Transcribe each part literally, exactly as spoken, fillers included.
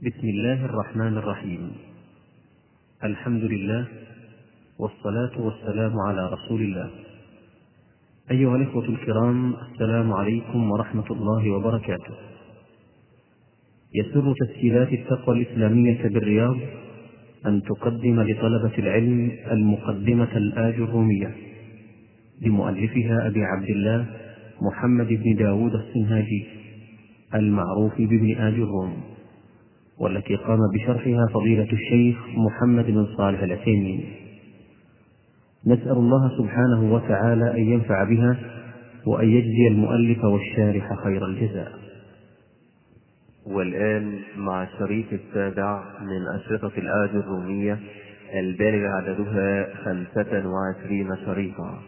بسم الله الرحمن الرحيم. الحمد لله والصلاة والسلام على رسول الله. أيها الإخوة الكرام، السلام عليكم ورحمة الله وبركاته. يسر تسجيلات التقوى الإسلامية بالرياض أن تقدم لطلبة العلم المقدمة الآجرومية لمؤلفها أبي عبد الله محمد بن داود السنهاجي المعروف بابن آجروم، والتي قام بشرحها فضيلة الشيخ محمد بن صالح العثيمين. نسأل الله سبحانه وتعالى أن ينفع بها وأن يجزي المؤلف والشارح خير الجزاء. والآن مع الشريط السابع من أشرطة الآجرومية البالغ عددها خمسة وعشرين شريطا.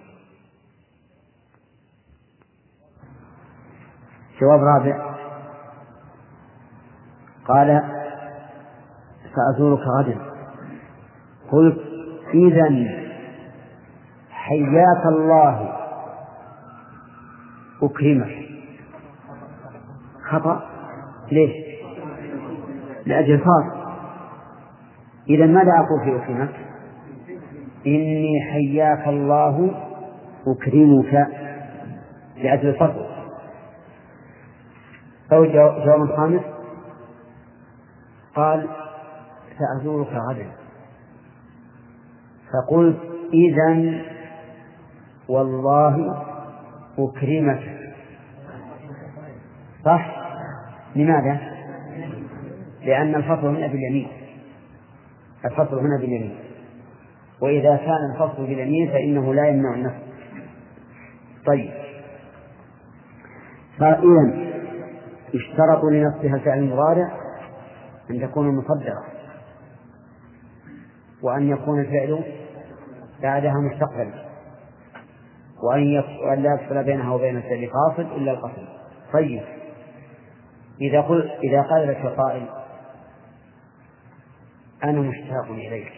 جواب رابع: قال: سأزورك غدا. قلت: إذن حياك الله أكرمك. خطأ. ليش؟ لأجل فاصل. إذن ماذا أقول في أكرمك؟ إني حياك الله أكرمك لأجل الفصل. أو جواب خامس: قال: سأزورك غدا. فقلت: إذن والله أكرمك. صح؟ لماذا؟ لأن الفصل هنا باليمين، الفصل هنا باليمين، وإذا كان الفصل باليمين فإنه لا يمنع النفس. طيب، فإذن اشترط لنفسها الفعل المضارع أن تكون مصدرة، وأن يكون الفعل بعدها مستقبلا، وأن لا يفصل بينها وبين الفعل فاصل إلا القصد. طيب، إذا قل إذا قال لك قائل: أنا مشتاق إليك،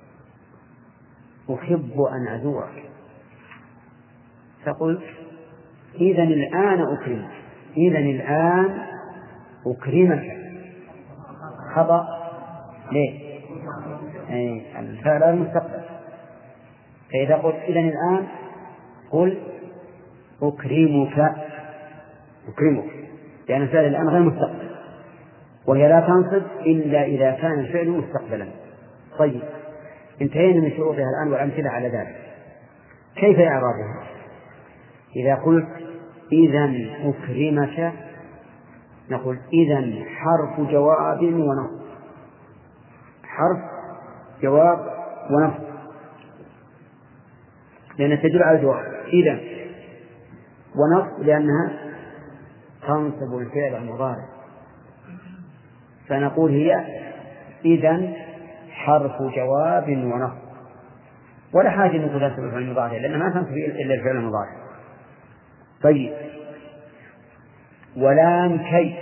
أحب أن أزورك، فقلت: إذن الآن أكرمك. إذن الآن أكرمك. خطأ. ليه؟ أي الفعل المستقبل. فإذا قلت إذن الآن قل أكرمك، أكرمك، لأن الفعل الآن غير مستقبل، وهي لا تنصب إلا إذا كان الفعل مستقبلا. طيب، انتهينا من شروطها الآن والأمثلة على ذلك. كيف إعرابها؟ إذا قلت إذن أكرمك نقول إذن حرف جواب ونصب، حرف جواب ونصب، لأنها تدل على الجواب. إذن ونصب لأنها تنصب الفعل المضارع، فنقول هي إذن حرف جواب ونصب، ولا حاجة نقول تنصب الفعل المضارع لأنها ما تنصب إلا الفعل المضارع. طيب، ولام كي،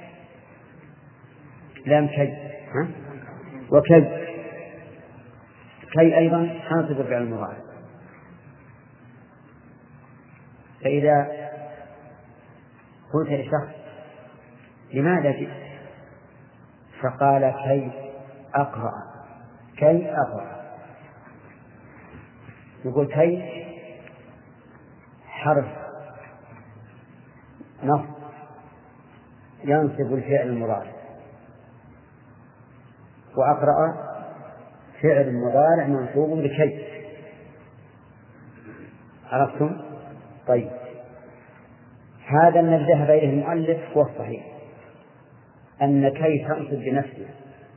لام كي ها؟ وكي كي أيضا تنصب الفعل المضارع. فإذا قلت لشخص: لماذا جئت؟ فقال: كي أقرأ، كي أقرأ، يقول كي حرف نصب ينصب الفعل المضارع، وأقرأ فعل مضارع منصوب بكي. عرفتم؟ طيب، هذا الذي ذهب إليه المؤلف والصحيح أن كي تنصب بنفسها،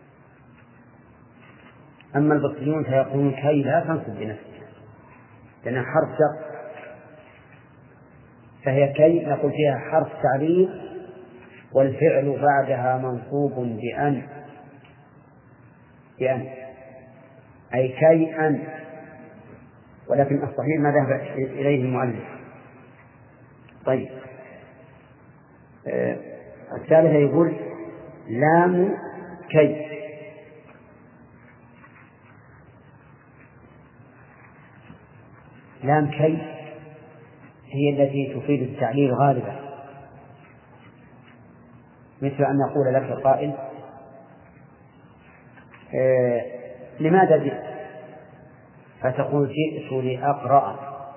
أما البصريون فيقولون كي لا تنصب بنفسها لأنها حرف شرط، فهي كي نقول فيها حرف تعليل والفعل بعدها منصوب بأن، بأن أي كي أن، ولكن الصحيح ما ذهب إليه المؤلف. طيب، آه الثالثة يقول لام كي، لام كي هي التي تفيد التعليل غالبا، مثل أن نقول لك قائل: آه لماذا جئت؟ فتقول جئت لأقرأ،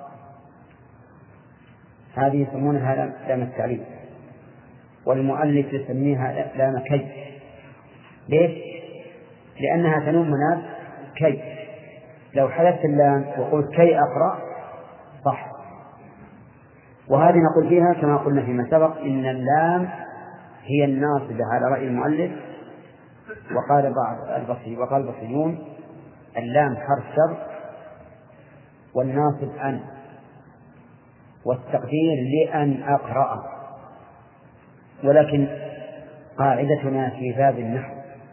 هذه يسمونها لام التعليم، والمؤلف يسميها لام كي. ليش؟ لأنها تنوم مناب كي. لو حذفت اللام وقلت كي أقرأ صح. وهذه نقول فيها كما قلنا فيما سبق إن اللام هي الناصبة على رأي المؤلف. وقال بعض البصري وقال البصريون اللام حرف شر والناصب أن، والتقدير لأن أقرأ. ولكن قاعدتنا في باب النحو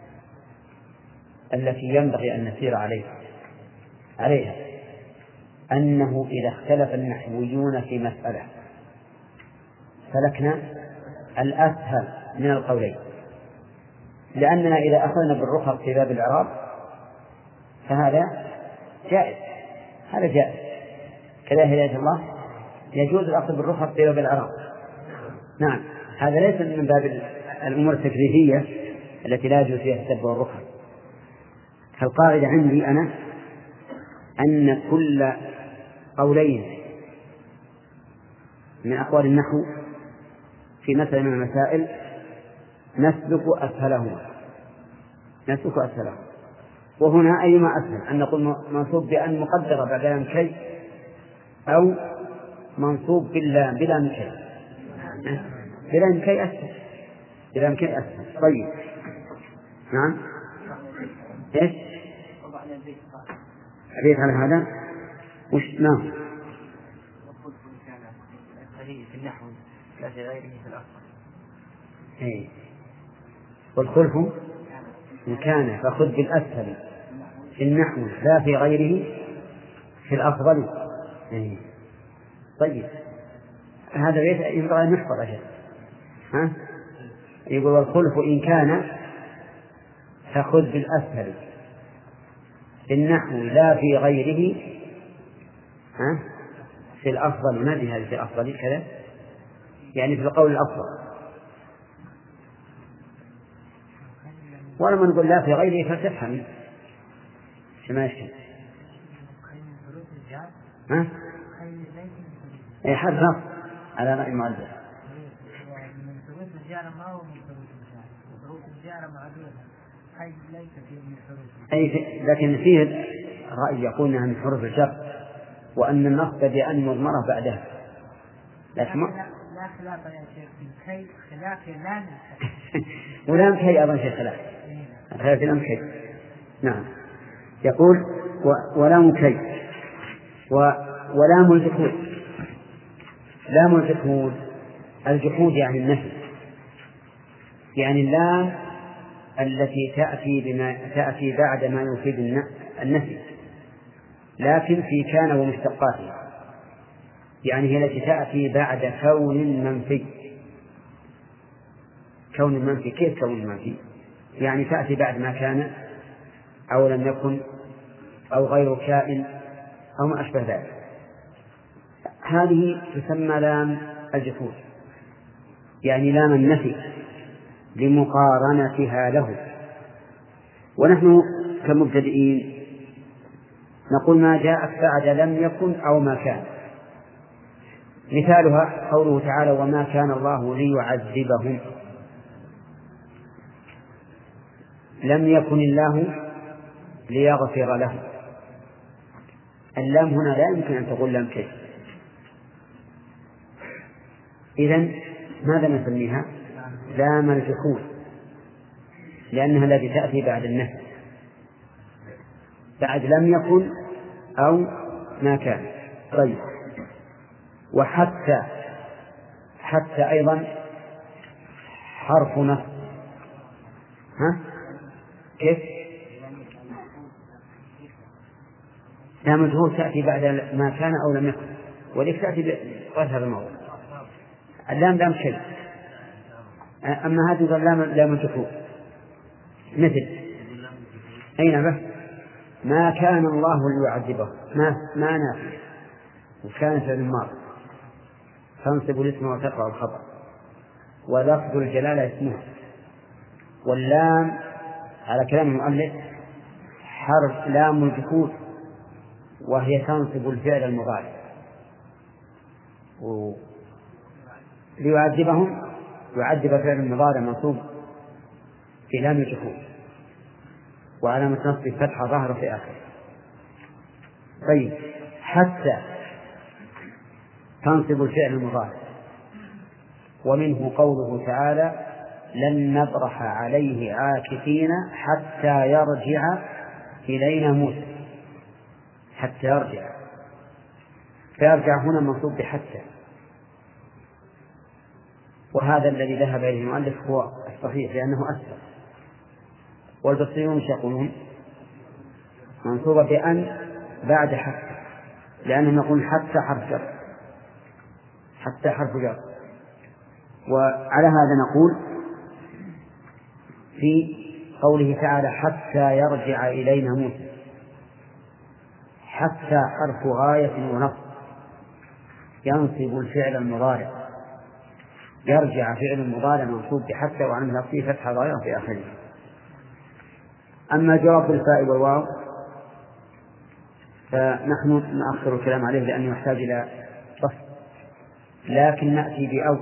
التي ينبغي أن نسير عليها عليها أنه إذا اختلف النحويون في مسألة سلكنا الأسهل من القولين، لأننا إذا أخذنا بالرخص في باب الإعراب فهذا جائز، هذا جائز كذا هداية الله يجوز الأخذ بالرخص في باب الإعراب. نعم، هذا ليس من باب الأمور التكليفية التي لا يجوز فيها السب والرخص. فالقاعدة عندي أنا أن كل قولين من أقوال النحو في مسألة من المسائل نسلك أسهلهما نسلك أسهلهما وهنا أيما أسهل أن نقول منصوب بأن مقدرة بعد لام كي، أو منصوب باللام بلام كي. بلام كي أسهل بلام كي أسهل. طيب نعم، إيش أبيت على هذا وش نعم في النحو لا في غيره في الأصل. إيه. والخلف إن كان فخذ بالأسهل في النحو لا في غيره في الأفضل. إيه. طيب هذا بيت ينبغي أن نحفظ أشياء. ها يقول والخلف إن كان فخذ بالأسهل في النحو لا في غيره ها في الأفضل. ما هذه في الأفضل كذا يعني في القول الأفضل، ولما نقول لا في غيره فتفهم ما يشكل. ها أي حرف نص على رأي المؤلف. من ثبوت الجار ما هو من ثبوت الجار، ثبوت الجار معدودة حيث ليس فيه من حروف. أي لكن فيه رأي يقول أنها من حروف الجر وأن النصب بأن مضمرة بعدها. لكن لا لا خلاف يا شيخ في كي خلاف لام ولام كي أيضا شيء خلاف خلاف لام كي. نعم يقول ولام كي و ولام الجحود. لام الجحود الجحود يعني النفي، يعني اللام التي تأتي بما تأتي بعد ما يفيد النفي لكن في كان ومشتقاتها، يعني هي التي تأتي بعد كون منفي. كون منفي كيف كون منفي؟ يعني تأتي بعد ما كان أو لم يكن أو غير كائن أو ما أشبه ذلك. هذه تسمى لام الجحود، يعني لام النفي لمقارنتها له. ونحن كمبتدئين نقول ما جاءت بعد لم يكن أو ما كان. مثالها قوله تعالى وما كان الله ليعذبهم. لم يكن الله ليغفر لهم. اللام هنا لا يمكن أن تقول لام كيف. إذن ماذا نسميها؟ لام الجحود، لأنها التي تأتي بعد النفي بعد لم يكن أو ما كان. طيب وحتى حتى أيضا حرف نصب. ها كيف؟ لام الجحود تأتي بعد ما كان أو لم يكن، وليك تأتي بغير هذا الموضوع. اللام لام شيء، أما هذه لام لام الجحود مثل أين به ما كان الله ليعذبه. ما ما نافية وكان في الماضي تنصب الاسم وتقع الخبر ولفظ الجلالة اسمه. واللام على كلام المؤلف حرف لام الجحود وهي تنصب الفعل المضارع، ليعذبهم يعذب فعل المضارع منصوب في لام الجحود وعلامة نصب فتحة ظاهرة في آخره. طيب حتى تنصب الفعل المضارع، ومنه قوله تعالى لن نبرح عليه عاكفين حتى يرجع إلينا موسى. حتى يرجع، فيرجع هنا منصوب بحتى، وهذا الذي ذهب إليه المؤلف هو الصحيح لأنه أسهل. والبصريون يقولون منصوبة بأن بعد حتى، لأنهم يقولون حتى حرف جر، حتى حرف جر. وعلى هذا نقول في قوله تعالى حتى يرجع إلينا موسى، حتى حرف غاية ونصب ينصب الفعل المضارع، يرجع فعل المضارع منصوب بحتى وعن نصبه فتحة ظاهرة في آخره. أما جواب الفاء والواو فنحن نأخر الكلام عليه لأنه يحتاج إلى فصل، لكن نأتي بأو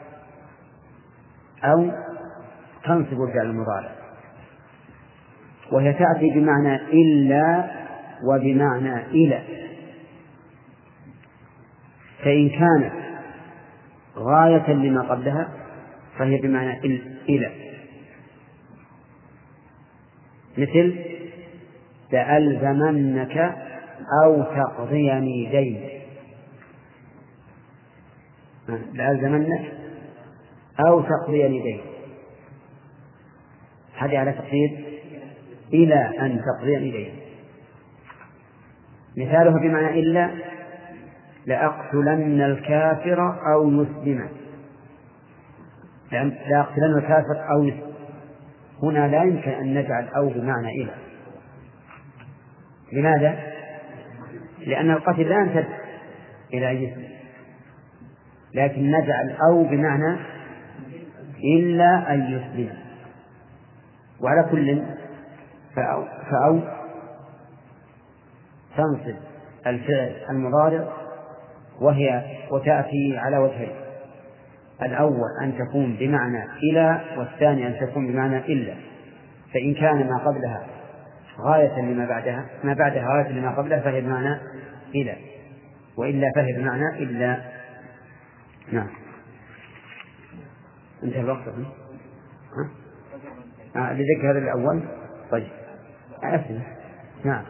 أو تنصب الفعل المضارع، وهي تأتي بمعنى إلا وبمعنى إلى. فإن كانت غاية لما قبلها فهي بمعنى إلى، مثل لألزمنك أو تقضيني دين، لألزمنك أو تقضيني دين، هذه على تقدير إلى أن تقضيني دين. مثاله بمعنى إلا لأقتلن الكافر أو يسلم، لأقتلن الكافر أو يسلم، هنا لا يمكن أن نجعل أو بمعنى إلى. لماذا؟ لأن القتل لا يمتد إلى أن يسلم، لكن نجعل أو بمعنى إلا أن يسلم. وعلى كل فأو, فأو تنصب الفعل المضارع، وهي وتأتي على وجهين: الأول أن تكون بمعنى إلى، والثاني أن تكون بمعنى إلا. فإن كان ما قبلها غاية لما بعدها ما بعدها غاية لما قبلها فهي بمعنى إلى، وإلا فهي بمعنى إلا. نعم، انتهى الوقت. ها؟ لذلك هذا الأول. طيب أسمع. نعم،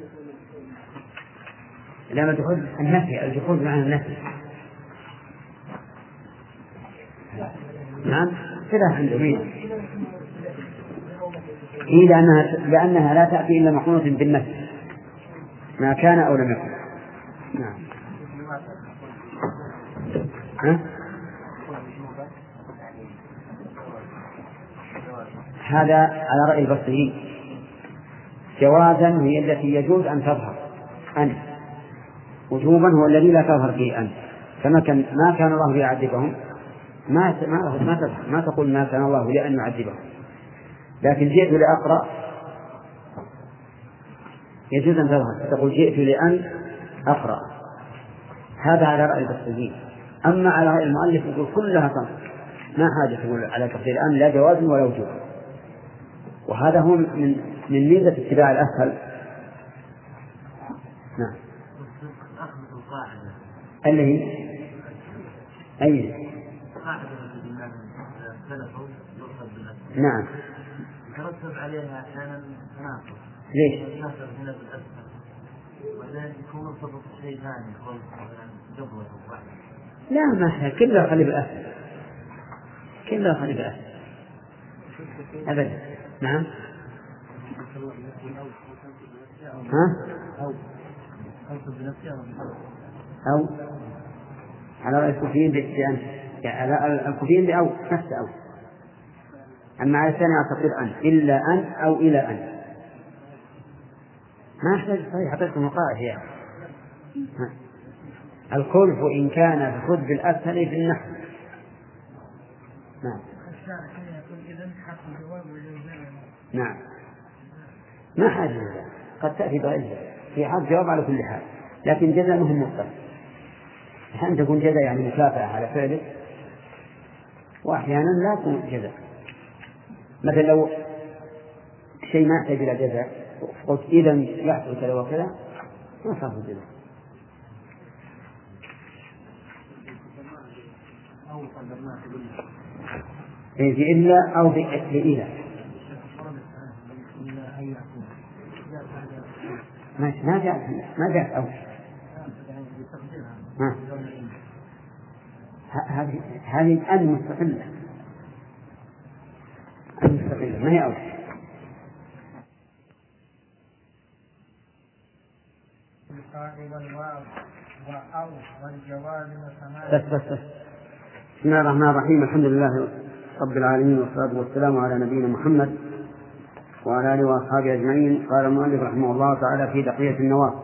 لما تقول النفي، الجحود بمعنى النفي. نعم كذا عندهم إيه، لأنها, لأنها لا تأتي إلا مقرونة بالنفي ما كان أو لم يكن. نعم. ها؟ هذا على رأي البصريين جوازا هي التي يجوز أن تظهر، أن وجوبا هو الذي لا تظهر فيه أن. كما كان ما كان الله ليعذبهم ما ما ما تظهر، ما تقول ما كان الله لأن يعذبهم، لكن جئت لأقرأ يجوز أن تظهر، تقول جئت لأن أقرأ. هذا على رأي البصريين. أما على رأي المؤلف يقول كلها تنصب، ما حاجة تقول على تفسير الآن لا جواز ولا وجوب. وهذا هو من من ميزة اتباع الأسهل. نعم. اللي هي أي نعم يترتب عليها أحيانا تناقض. ليش؟ الناصر هنا بالأسفل وذلك يكون مرتبط بشيء ثاني قبله. لا ما هي كلها خلي بالأسفل، كلها خلي بالأسفل أبدا. نعم. ها؟ أو على رأي الكوفيين بأن يعني على الكوفيين بأو نفس أو. أما على الثاني أعتقد أن إلا أن أو إلى أن ما أحتاج صحيح حطيت مقاعد يعني. الخلف إن كان بخذ بالأسهل في النحو. نعم. نعم ما حاجة. قد تأتي بغيرها في حال جواب على كل حال، لكن جزاء مهم مطلق. أحيانا تكون جزاء يعني مكافأة على فعلك، وأحيانا لا تكون جزاء. مثلا لو شيء ما يحتاج إلى جزاء قلت إذا يحصل كذا وكذا ما صار جزاء. في إلا أو بإلا ما ما جاء ما جاء أو هذه هذه أن مستقلة أن مستقلة ما هي أو. بس بس بس بسم الله الرحمن الرحيم. الحمد لله رب العالمين، والصلاة والسلام على نبينا محمد وعلى آله وأصحابه أجمعين. قال المؤلف رحمه الله تعالى في بقية النوافل: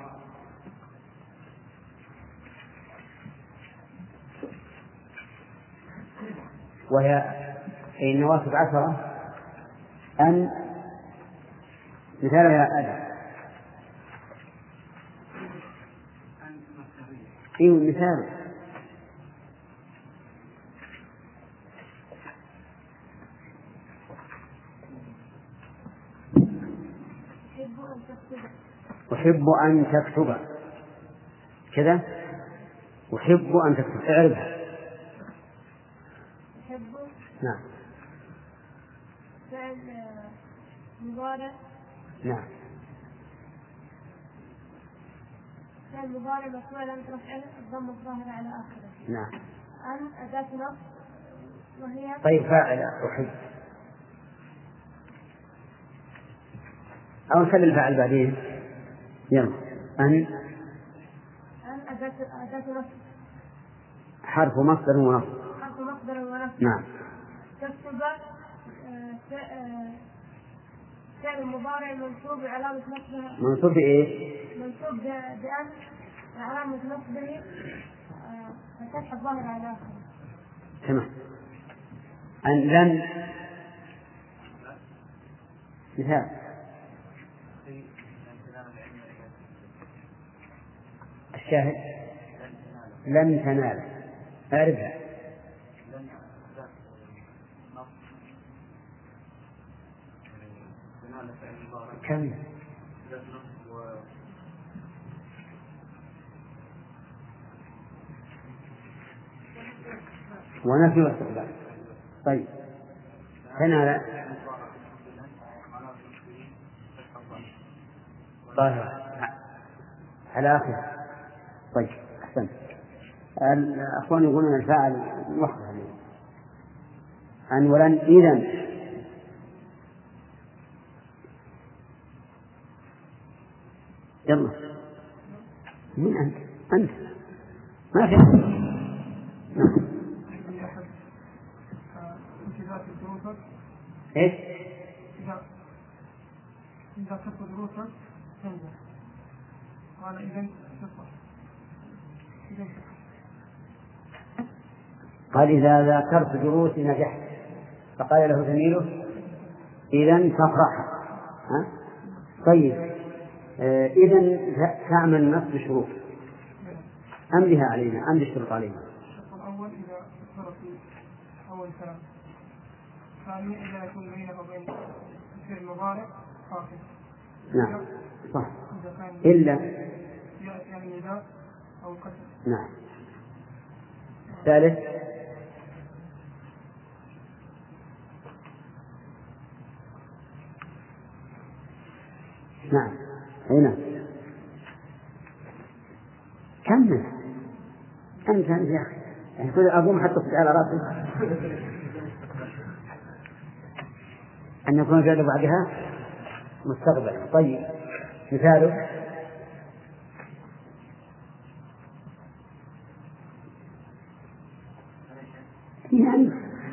وهي أي النوافل عشرة. أن مثالها أدى إيه مثال أحب أن تكتب كذا، أحب أن تكتب اعرفها. أحب نعم فعل مضارع. نعم فعل مضارع مفعول أن ترفع الضم الظاهر على آخره. نعم. أن أداة نصب وهي طيب فاعل أحب أو نخلي الفاعل بعدين. يلا. أن أن أداة أداة نصب حرف مصدر ونصب. حرف مصدر ونصب. نعم. تكتب فعل مضارع منصوب علامة نصبه. منصوب بإيه؟ منصوب بأن علامة نصبه فتح الظاهر على آخره. تمام. أن لن مثال الشاهد لن تنال أعرفها. كم ونفي واستقبال. طيب تنال ظاهر على آخر. طيب أحسنت. الأخوان يقولون الفاعل وحده أن ولن إذن. يلا من أنت؟ أنت ما في أنت. نعم. إيش؟ إذا كنت دروسا تنجح. قال إذن تصح. قال إذا ذاكرت دروسي نجحت. فقال له زميله إذن تفرح. ها؟ طيب آه إذن تعمل النصب بشروط أم لها علينا أم للشروط علينا؟ الشرط الأول إذا ذكر في أول كلام. ثانيا إذا يكون بينه وبين الفعل المضارع خافض. نعم صح. إلا يأتي عن النداء أو القسم. نعم. ثالث نعم هنا كمل أنت يا أخي يعني كل أقوم حتى على رأسي أن يكون فعل بعدها مستقبلا. طيب مثاله يعني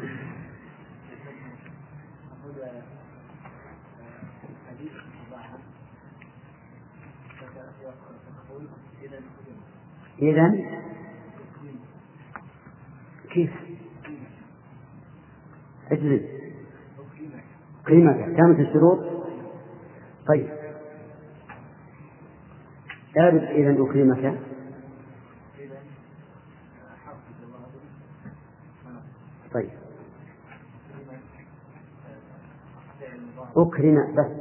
إذن كيف اجلس قيمة كانت الشروط. طيب أعرف إذا أكرمك. طيب أكرم بس.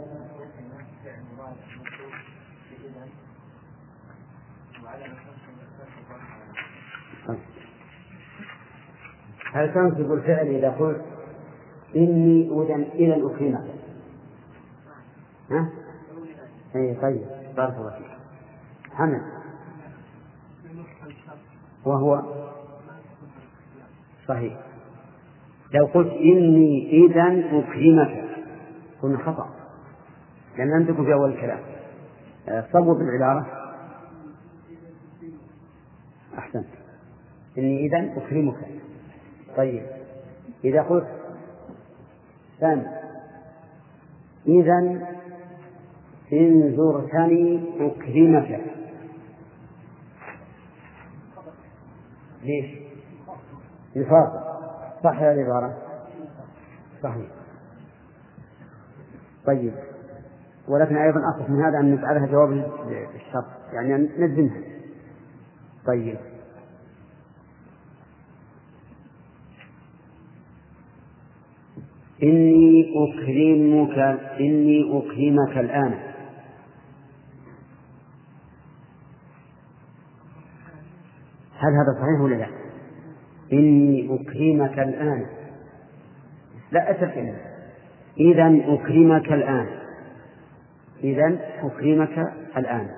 هل تنصب الفعل إذا قلت إني أذن إذا أكرمك؟ ها؟ أي طيب بارك الله فيك. حمد وهو صحيح. لو قلت إني إذا أكرمك كنا خطأ، لأن لم تكن في أول الكلام. صوب بالعبارة أحسنت. إني إذا أكرمك. طيب إذا قلت ثاني إذا إن زرتني أكرمك، ليش؟ يفاصل صح هذه العبارة صحيح. طيب ولكن أيضا أصح من هذا أن نجعلها جواب الشرط، يعني أن نجزمها. طيب إني أكرمك إني أكرمك الآن. هل هذا صحيح ولا لا؟ إني أكرمك الآن لا أتكلم. إذن أكرمك الآن. إذن أكرمك الآن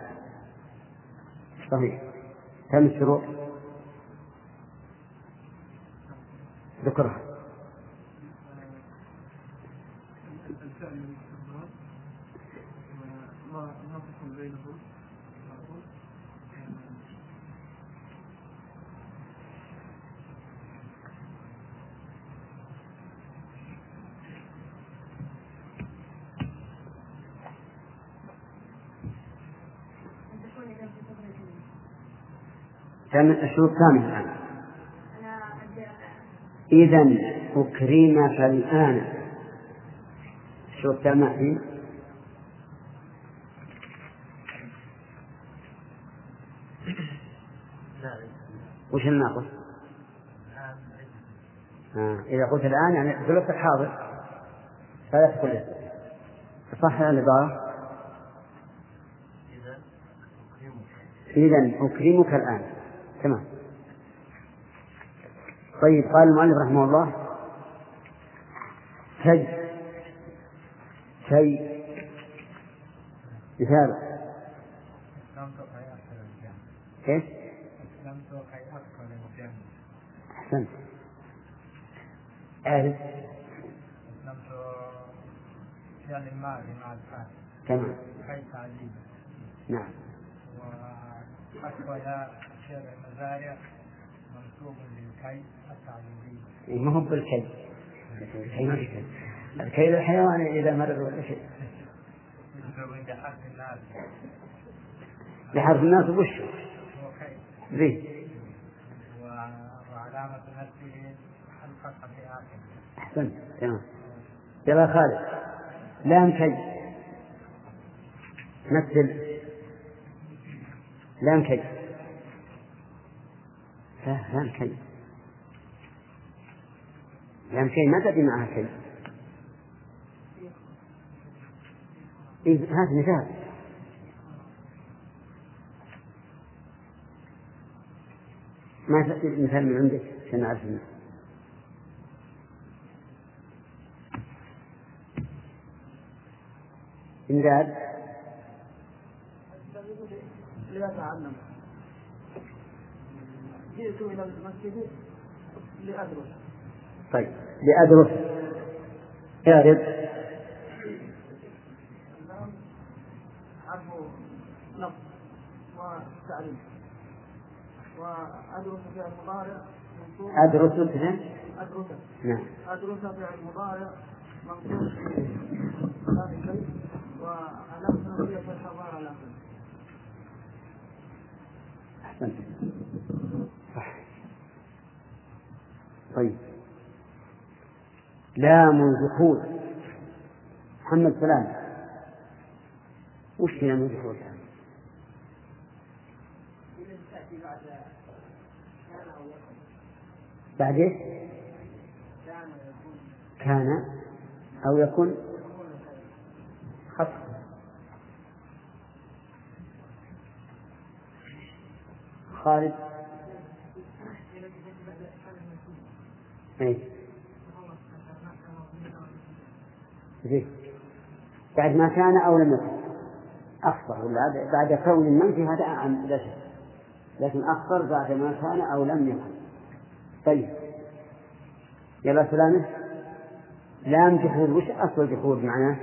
صحيح. كم الشروط؟ ذكرها. كم الشروط الثانية الآن؟ إذن أكرمك الآن. الشروط الثانية فيه وش الناقص؟ آه. إذا قلت الآن يعني في الوقت الحاضر فلا تقول صح العبارة. إذن أكرمك الآن تمام. طيب قال المؤلف رحمه الله كي كي مثال كيف؟ أحسنت. أعرف تمام. نعم. وحصل شر المزارع منصوب للكي التعليمي. ما هو بالكي. الكي الحيوان إذا مرر ولا شيء. لحرف الناس وشه. ذي. وعلامة نفسه الفتحة في آخر. أحسنت تمام. يلا خالد لام كي مثل لام كي. لا لام كي لام كي ما تأتي معها كي. إيه هذا مثال. ما تأتي مثال من عندك عشان نعرف منه. إمداد لأتعلم. جئت إلى المسجد لأدرس. طيب لأدرس اعرض. عرف لفظ وتعريف. وأدرس فعل مضارع منصوب. أدرس فعل أدرس. نعم. أدرس فعل مضارع منصوب هذا الشيء وعلامة نصبية الحضارة على آخره. أحسنت صح. طيب لام الدخول. محمد سلام وش لام الدخول؟ بعد إيش؟ كان أو يكون خط. خالد اي زين بعد ما كان أو لم يكن أخطر، ولا بعد كون المنفي هذا عن لا شك، لكن أخطر بعد ما كان أو لم يكن. طيب يلا سلامة. لام جحود، وش أصل جحود معناه؟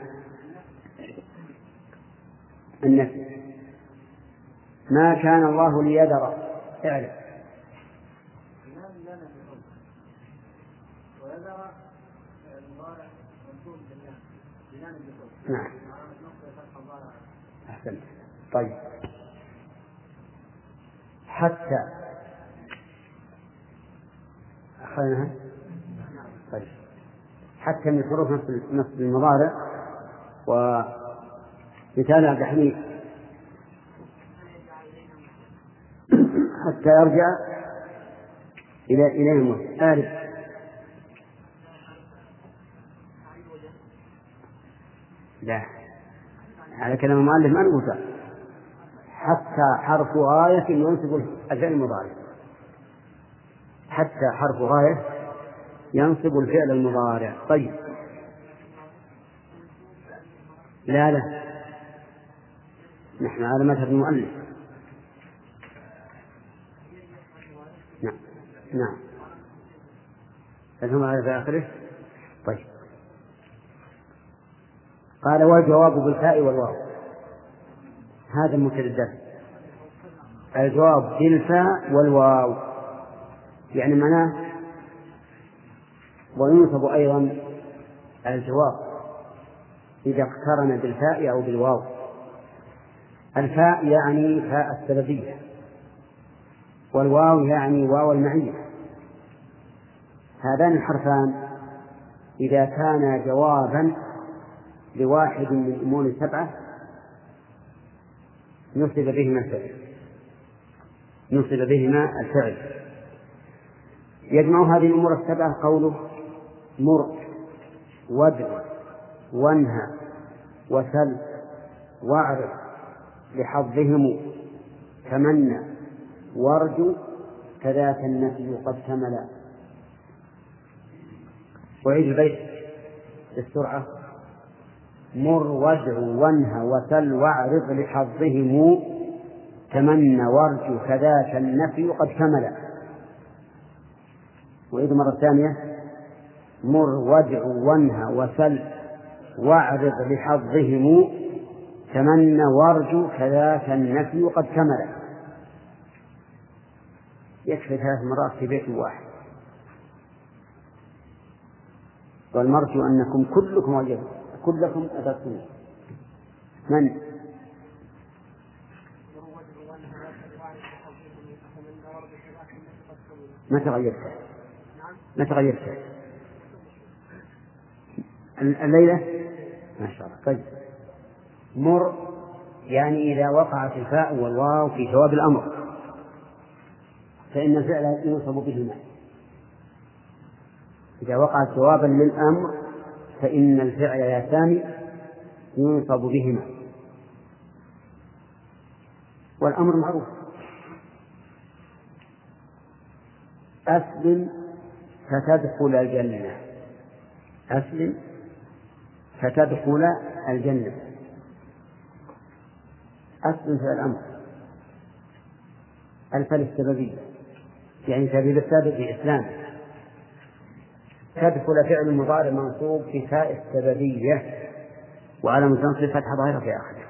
النفي. ما كان الله ليذر، اعلم. نعم أحسنت. طيب حتى أخذناها. طيب حتى من حروف نصب المضارع، ومثال عبد الحميد حتى يرجع إلى إليهم آلف. لا على كلام المؤلف ما نقول حتى حرف غاية ينصب الفعل المضارع. حتى حرف غاية ينصب الفعل المضارع. طيب لا لا نحن على مذهب المؤلف. نعم نعم فهم على في آخره. طيب قال والجواب بالفاء والواو. هذا مبتدأ. الجواب بالفاء والواو يعني معناه وينصب أيضا الجواب إذا اقترن بالفاء أو بالواو. الفاء يعني فاء السببية، والواو يعني واو المعية. هذان الحرفان إذا كان جوابا لواحد من الأمور السبعة نصب بهما الفعل نصب بهما الفعل يجمع هذه الأمور السبعة قوله مر وادع وانهى وسل واعرض لحظهم تمنى وارجو كذاك النفي قد كمل. وعيد البيت بالسرعة. مر وادع وانهى وسل واعرض لحظهم تمنى وارجو كذاك النفي قد كمل. وعيد مرة ثانية. مر وادع وانهى وسل واعرض لحظهم تمنى وارجو كذاك النفي قد كمل. يكفي ثلاث مرات في بيت واحد. والمرجو أنكم كلكم وجدوا كلكم أدركتم. من ما تغيرت ما تغيرت الليلة ما شاء الله. طيب مر يعني إذا وقعت الفاء والواو في جواب الأمر فإن الفعل ينصب بهما. إذا وقعت جوابا للأمر فإن الفعل يا سامي ينصب بهما. والأمر معروف. أسلم فتدخل الجنة. أسلم فتدخل الجنة. أسلم في الأمر. الفعل السببي يعني سبيل السابق في إسلام. تدخل فعل مضارع منصوب في فاء السببية وعلى مستنصب فتحة ظاهرة في آخره.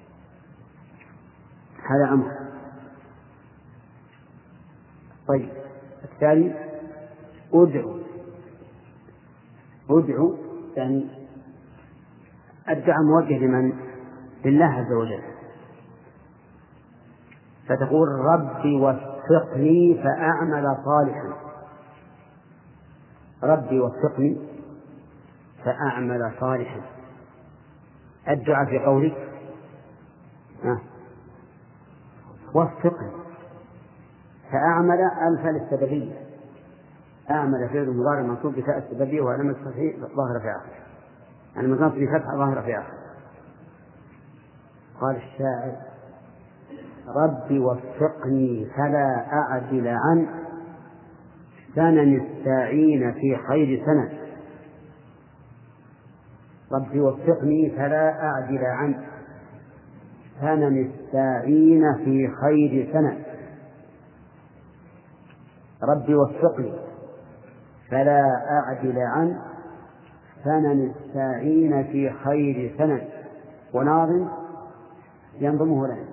هذا أمر. طيب الثاني أدعو. أدعو يعني الدعاء موجه لمن؟ لله عز وجل. فتقول ربي وفقني فأعمل صالحا. ربي وفقني فأعمل صالحا. الدعاء في قولك أه. وفقني فأعمل ألف للسببية، أعمل فعل مضارع منصوب بتاء السببية وعلامة الفتح ظاهرة في آخره، يعني منصوب بفتح ظاهرة في آخره. قال الشاعر: رب وفقني فلا أعدل عن سنن الساعين في خير سنن. رب وفقني فلا أعدل عن سنن الساعين في خير سنن. رب وفقني فلا أعدل عن سنن الساعين في خير سنن. وناظم ينظمه لنا: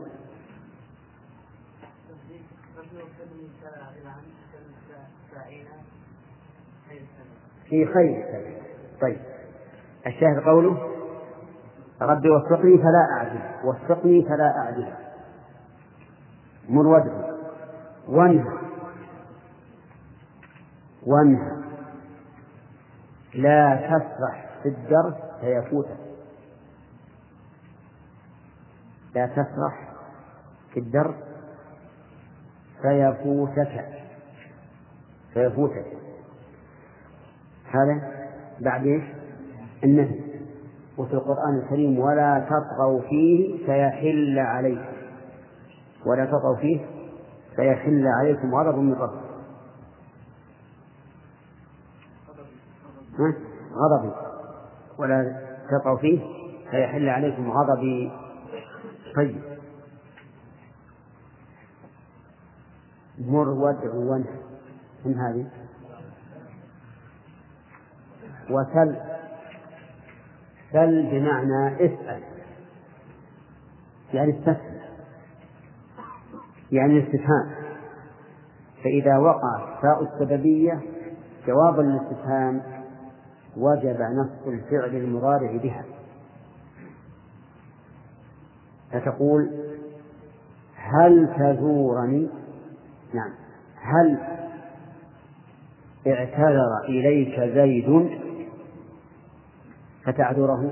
في خير سنن. طيب، الشاهد قوله: رب وفقني فلا أعدل، وفقني فلا أعدل، مر وجهه وانهى وانهى لا تسرح في الدرس فيفوتك. لا تسرح في الدرس فيفوتك فيفوتك هذا بعد ايش؟ النهي. وفي القرآن الكريم: ولا تطغوا فيه فيحل عليكم، ولا تطغوا فيه فيحل عليكم غضب من ربكم. غضبي، ولا تطغوا فيه فيحل عليكم غضبي. طيب، مر وادع وانهى من هذه. وسل، سل بمعنى اسأل، يعني استفهم، يعني الاستفهام. فإذا وقعت فاء السببية جوابا للاستفهام وجب نصب الفعل المضارع بها. فتقول: هل تزورني؟ نعم. هل اعتذر إليك زيد فتعذره؟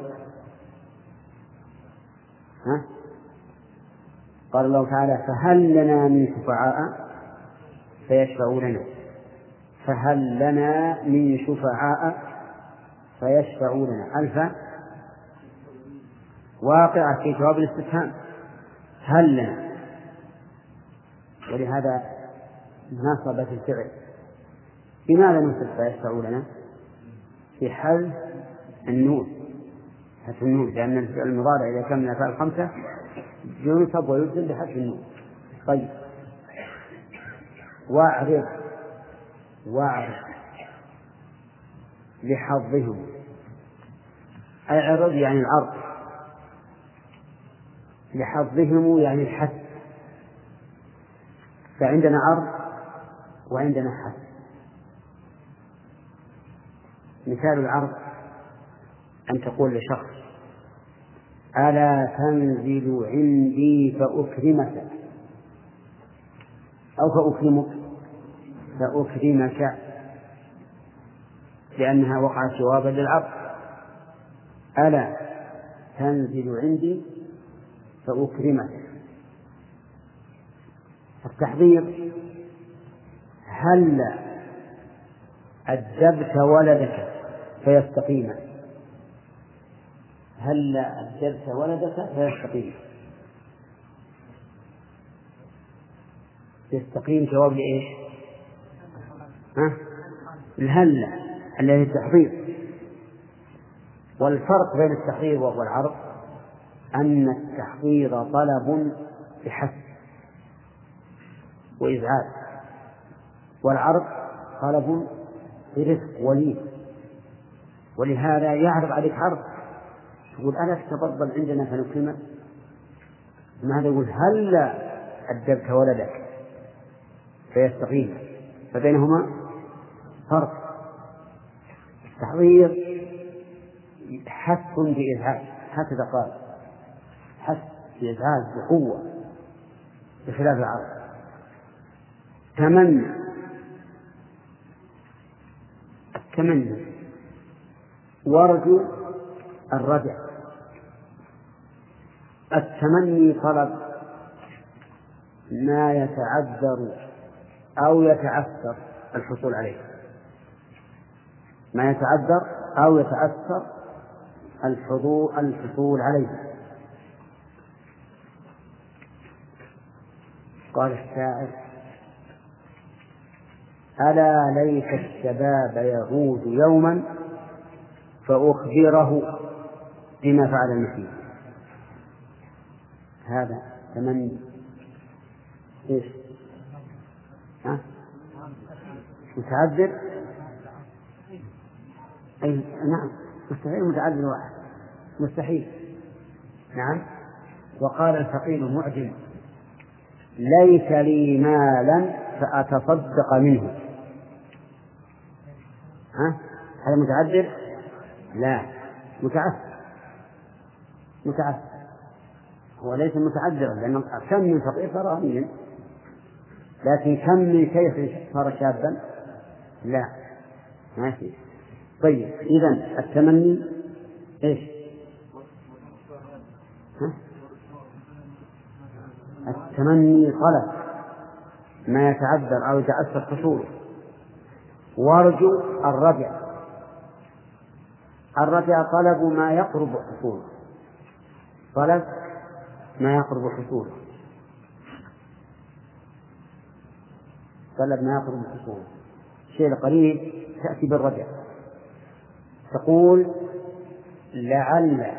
ها؟ قال الله تعالى: فهل لنا من شفعاء فيشفعوا لنا. فهل لنا من شفعاء فيشفعوا لنا. ألف واقعة في جواب الاستفهام، هل لنا، ولهذا نصبت الفعل. لماذا نصب فيشفعوا لنا؟ في حذف النون، حذف النون، لأن الفعل المضارع إذا كان من الأفعال الخمسة ينصب ويجزم بحذف النون. طيب، واعرض، واعرض لحظهم. اعرض يعني العرض، لحظهم يعني الحث. فعندنا عرض وعندنا حث. مثال العرض أن تقول لشخص: ألا تنزل عندي فأكرمك، أو فأكرمك، فأكرمك، لأنها وقعت جوابا للعرض. ألا تنزل عندي فأكرمك. التحضير: هل أدبت ولدك فيستقيم. هل أدبت ولدك فيستقيم. يستقيم جواب لإيش؟ ها؟ الهل الذي التحضير. والفرق بين التحضير والعرض أن التحضير طلب بحث وإزعاج، والعرض طلب برفق ولين. ولهذا يعرض عليك عرض، تقول: ألا تتفضل عندنا فنكرمك. ماذا يقول؟ هل أدبت ولدك فيستقيم. فبينهما فرق. التحضير حث بإزعاج، هكذا قال، حث بإزعاج بقوة، بخلاف العرض. تمنى، التمنى وارجو الرجع. التمني طلب ما يتعذر أو يتعثر الحصول عليه، ما يتعذر أو يتعثر الحضور الحصول عليه. قال الشاعر: ألا ليت الشباب يعود يوما فأخبره بما فعل المسيح. هذا تمني إيش؟ ها؟ متعذر؟ أي نعم، مستحيل متعذر واحد، مستحيل. نعم. وقال الفقير المعجم: ليس لي مالا فأتصدق منه. ها؟ هذا متعذر؟ لا، متعثر. متعثر هو ليس متعذرا، لأن كم من فقير صار غنيا، لكن كم من شيخ صار شابا؟ لا، ماشي. طيب، إذن التمني إيش؟ ها؟ التمني طلب ما يتعذر أو يتأثر حصوله. وارجو الرجع، الرجع طلب ما يقرب حصوله، طلب ما يقرب حصوله، طلب ما يقرب حصوله. الشيء القريب تأتي بالرجع، تقول: لعل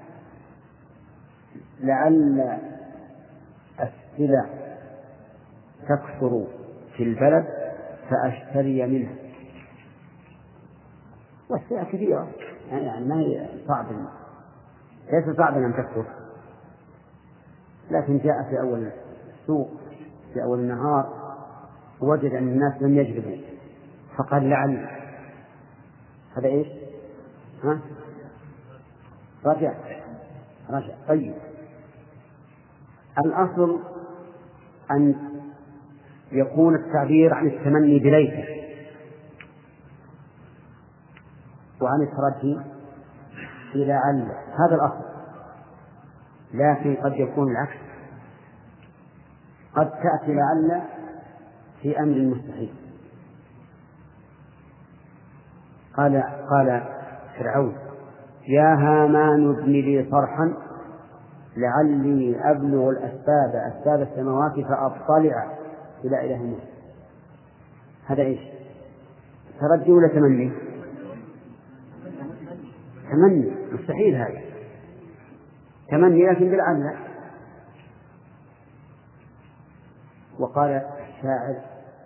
لعل السلع تكثر في البلد فأشتري منها. والسلع كثيرة، يعني ما هي صعب، ليس صعبا أن تكثر، لكن جاء في أول السوق في أول النهار وجد أن الناس لم يجلبوا فقال: لعل. هذا إيش؟ ها؟ رجع رجع. طيب، الأصل أن يكون التعبير عن التمني بليته، وعن الترجي بلعل، هذا الأصل. لكن قد يكون العكس، قد تأتي لعل في أمر مستحيل. قال قال فرعون: يا هامان ابن لي صرحا لعلي أبلغ الأسباب أسباب السماوات فأطلع إلى إله موسى. هذا إيش؟ ترجي ولا تمني؟ تمني، مستحيل هذا، تمني لكن بالعلة. وقال الشاعر: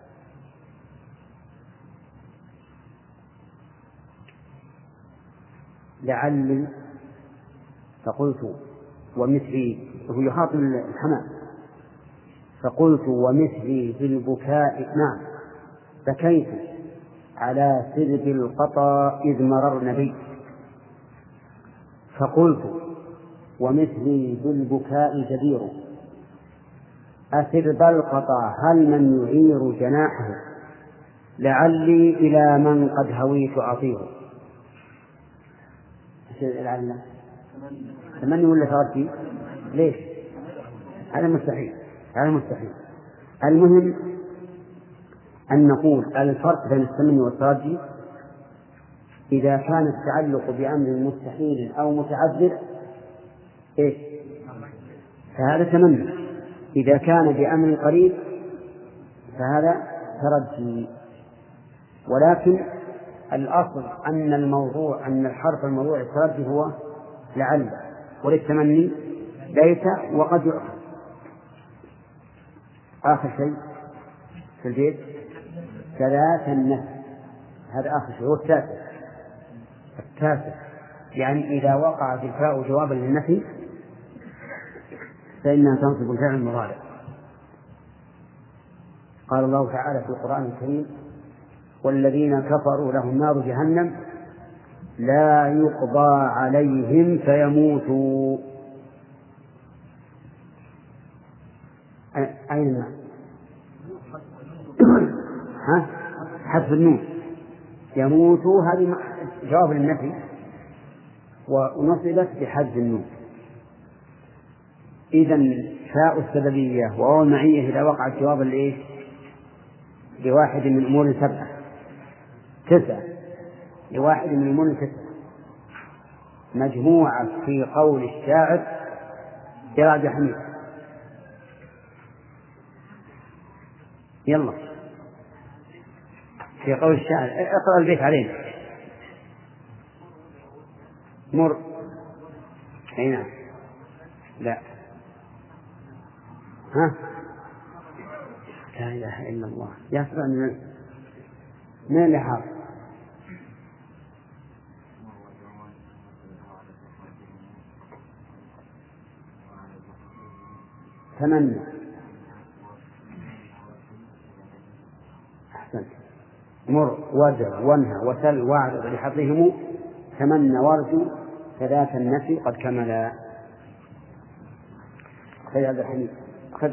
لعلي، فقلت ومثلي، وهو يخاطب الحمام، فقلت ومثلي في البكاء، نعم، بكيت على سرب القطا إذ مررن بي. فقلت ومثلي بالبكاء جدير أسرب القطا هل من يعير جناحه لعلي إلى من قد هويت أطير. لعل تمني ولا ترجي؟ ليش؟ هذا مستحيل، هذا مستحيل. المهم أن نقول الفرق بين التمني والترجي إذا كان التعلق بأمر مستحيل أو متعذر إيش؟ فهذا تمني. إذا كان بأمر قريب فهذا ترجي. ولكن الأصل أن الموضوع أن الحرف الموضوع الترجي هو لعل، وللتمني ليس وقد يؤخذ. آخر شيء في البيت ثلاث النفس، هذا آخر شيء هو التاسع. التاسع يعني إذا وقعت الفاء جوابا للنفي فإنها تنصب الفعل المضارع. قال الله تعالى في القرآن الكريم: والذين كفروا لهم نار جهنم لا يقضى عليهم فيموتوا. أين النار؟ ها؟ حذف النون. يموتوا هذه جواب للنفي ونصبت بحذف النون. إذن فاء السببية وواو المعية إذا وقعت جوابا لإيش؟ لواحد من أمور سبعة تسعة لواحد من أمور تسعة مجموعة في قول الشاعر يا عبد الحميد. يلا في قول الشاعر اقرأ البيت علينا. مر هنا لا ها لا إله إلا الله يسمع من من اللي حاضر. تمنى أحسنت. مر وادع وانهى وسل واعرض لحظهم تمنى وارجو فذاك النفي قد كمل. خذ هذا الحديث خذ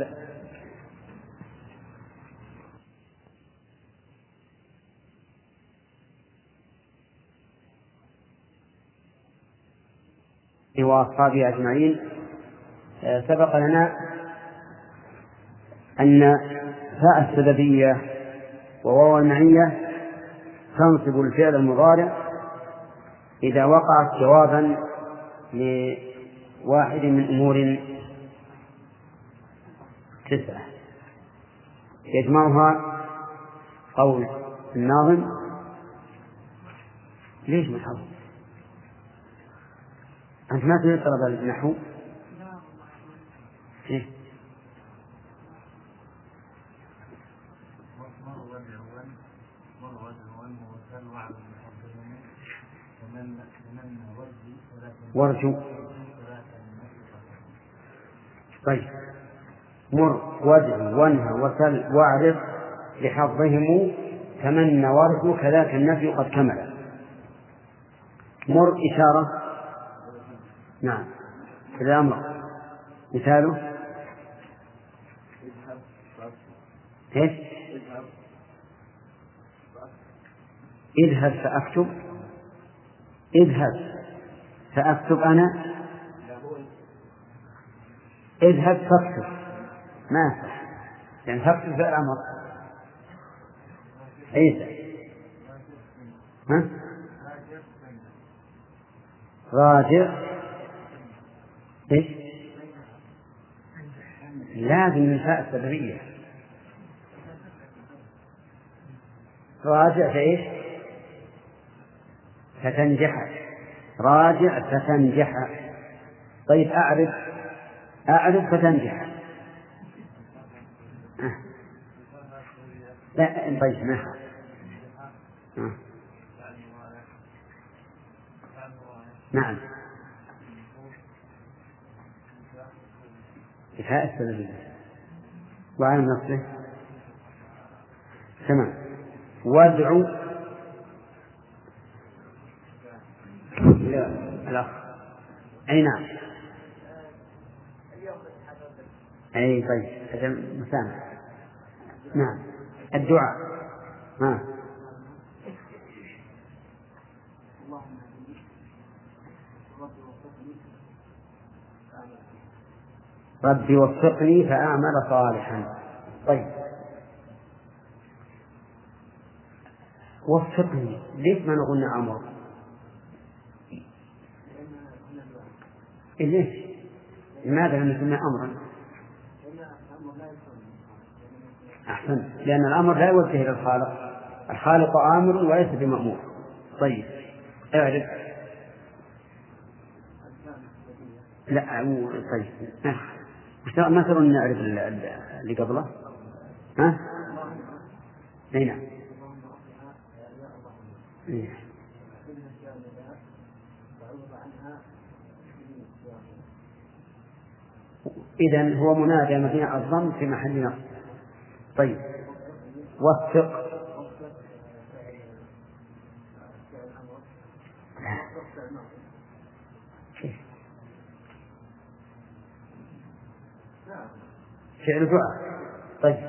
وأصحابه أجمعين. سبق لنا أن فاء السببية وواو المعية تنصب الفعل المضارع إذا وقعت جوابا لواحد من أمور تسعة يجمعها قول الناظم. ليش مش حظ؟ أنت ما تريد طلب النحو؟ إيه؟ وارجو. طيب مر وادع وانهى وسل واعرض لحظهم تمنى وارجو كذاك النفي قد كمل. مر إشارة نعم كذا أمر مثاله إيش؟ اذهب فأكتب. اذهب فأكتب أنا. اذهب فاكتب ما أصح يعني فاكتب فعل أمر. عيسى ها راجع إيش؟ لازم من فاء السببية. راجع فإيش؟ فتنجح. راجع فتنجح. طيب أعرف أعرف فتنجح. أه. لا طيب ما أه. نعم إفاء السببية وعلى نصله تمام. وادعو الأخ أي نعم أي طيب هذا مسامح. نعم الدعاء ها ربي وفقني فأعمل صالحا. طيب وفقني ليش ما نقول أمر؟ ليش؟ لماذا لم يسمى أمرا؟ أحسن لأن الأمر لا يوجه إلى الخالق. الخالق آمر وليس بمأمور. طيب اعرف لا طيب ما ترون نعرف اللي قبله ها هنا إذن هو منادى مبني الضم في محل نصب. طيب وفق فعل دعاء. طيب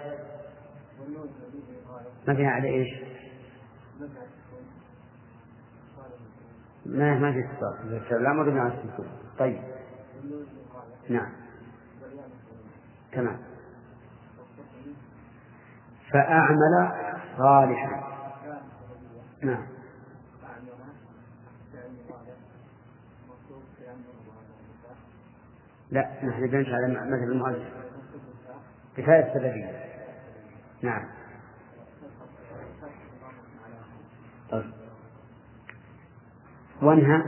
مبني على إيش؟ ما ما في اتصال لا مبني على السكون. طيب نعم تمام. فأعمل صالحا. نعم. لا نحن نمشي على مذهب المؤلف كفاية السببية. نعم. طيب. وانهى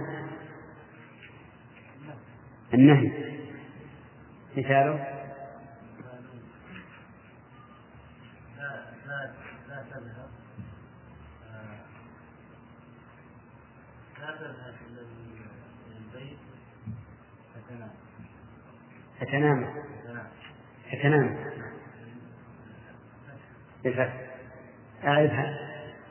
النهي مثاله لا تذهب لا تذهب إلى البيت فتنام فتنام فتنام بالفتح. أعرفها.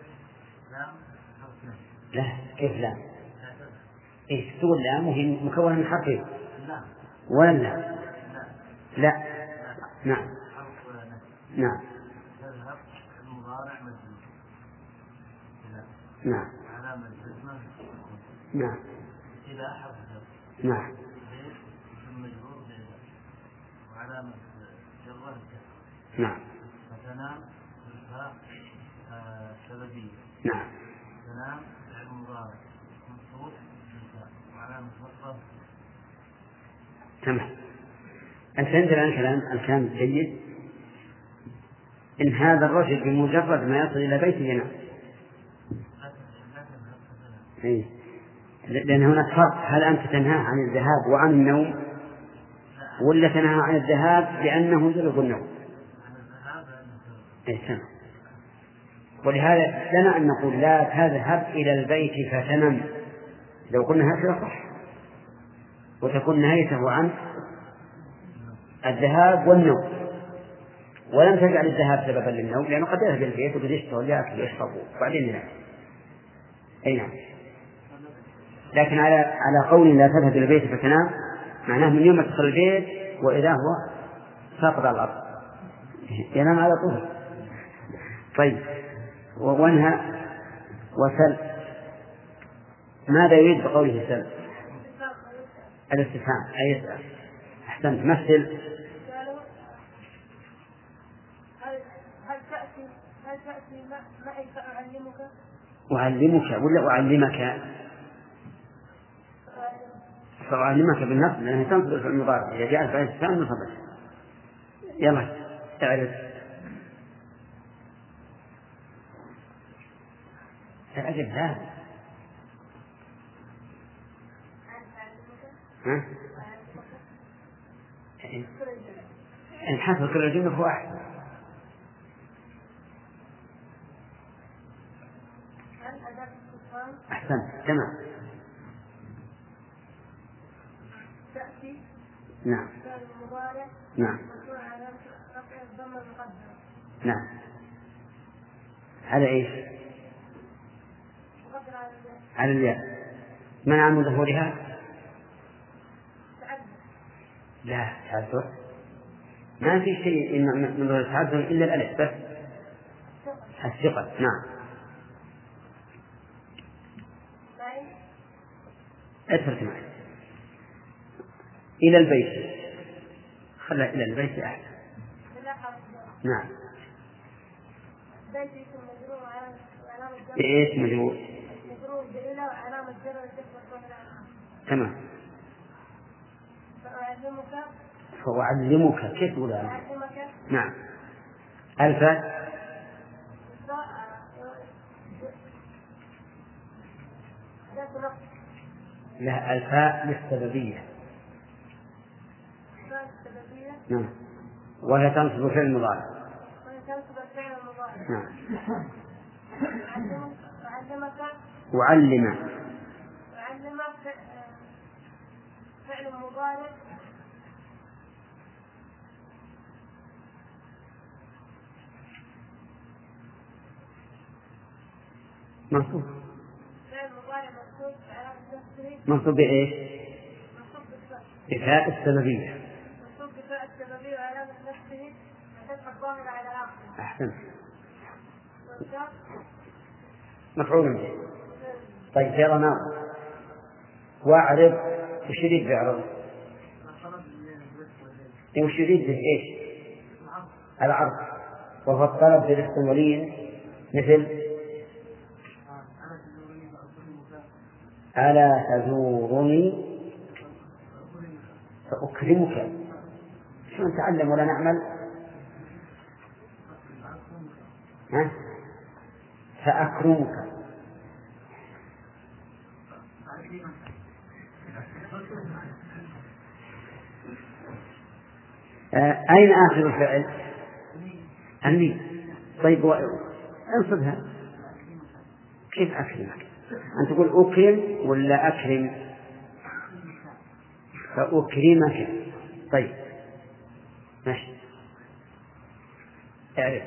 لا كيف لا؟ إيش تقول لا؟ وهي مكونة من حرفين ولا لا؟ لا. نعم. نعم. نعم. نعم. نعم. نعم. فتنام بالفاء سببية. نعم. تنام فعل مضارع منصوب بالفاء وعلامة نصبه. تمام. أنت عندنا الكلام الكلام الجيد إن هذا الرجل بمجرد ما يصل إلى بيته ينام. إيه. لأن هناك فرق، هل أنت تنهى عن الذهاب وعن النوم ولا تنهى عن الذهاب لأنه يلغ النوم؟ إيه تمام. ولهذا لنا أن نقول لا تذهب إلى البيت فتنم، لو قلنا هكذا صح، وتكون نهايته عن الذهاب والنوم، ولم تجعل الذهاب سببا للنوم لأنه قد يذهب إلى البيت وقد يشتغل يأكل ويشرب وبعدين ينام. أي نعم. لكن على على قول لا تذهب إلى البيت فتنام معناه من يوم ما تدخل البيت وإذا هو ساقط على الأرض ينام على طول. طيب. وانهى وسل ماذا يريد بقوله سل؟ الاستفهام أي يسأل. أحسنت. مثل. هل تأتي هل تأتي معي فأعلمك؟ أعلمك ولا أعلمك؟ فأعلمك بالنصب لأنها تنصب في المضارع إذا جاءت بعد الاستفهام نصبت. يلا تعرف تعرف هذا. ها؟ إن حصل كل الجملة هو واحد. أحسنت. تمام. تأتي. نعم. نعم. نعم. على إيش؟ على الياء. منع من ظهورها؟ لا تعذر، ما في شيء من ظهور التعذر إلا الألف بس الثقل. نعم. اترك معي إلى البيت، خلى إلى البيت أحسن. نعم. إيش مجرور؟ مجرور بإلى وعلامة جر الجر. تمام. فأعلمك. فأعلمك كيف تقول هذا؟ نعم. الفاء. لا الفاء للسببية. نعم. وهي تنصب فعل المضارع. وهي تنصب الفعل المضارع. نعم. أعلمك. أعلم. أعلمك فعل مضارع. منصوب. فعل مضارع منصوب على نفسه. منصوب بإيش؟ منصوب بالفاء. بفاء السببية. منصوب بفاء السببية وعلى نفسه فتح الضامر على آخره. أحسن. والكاف مفعول به. طيب يلا نعم. واعرض وش يريد بيعرض؟ وش يريد به إيش؟ العرض. وهو الطلب بالاستمرارين مثل ألا تزورني فأكرمك. شو نتعلم ولا نعمل؟ ها؟ فأكرمك. آه أين آخر الفعل؟ أني. طيب انصبها. كيف أكرمك؟ أن تقول أكرم ولا أكرم؟ فأكرمك. طيب ماشي. اعرف.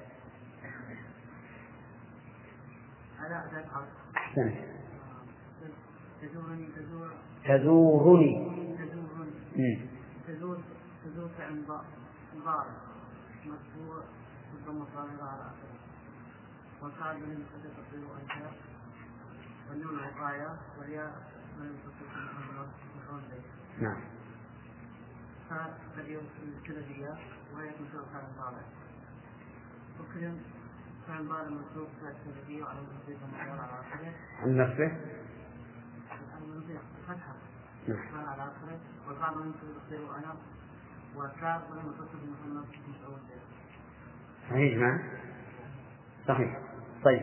أحسنت. تزورني تزور تزورني تزورني تزور تزور فعل مضارع مرفوع بالضمة الظاهرة على آخره والفاعل من المبتدأ تقديره أنت والنون وقاية وهي من المتصل بالمفعول به. نعم. فاليوم الكلابية وهي تنشر فعل مضارع وكلم فعل مضارع منصوب فعل الكلابية وعلى المتصل بالمفعول على آخره عن نفسه. فتحة على آخره والبعض يمكن تقديره أنا وكاف ولم يتصل بمحمد مفعول به. صحيح. نعم صحيح. طيب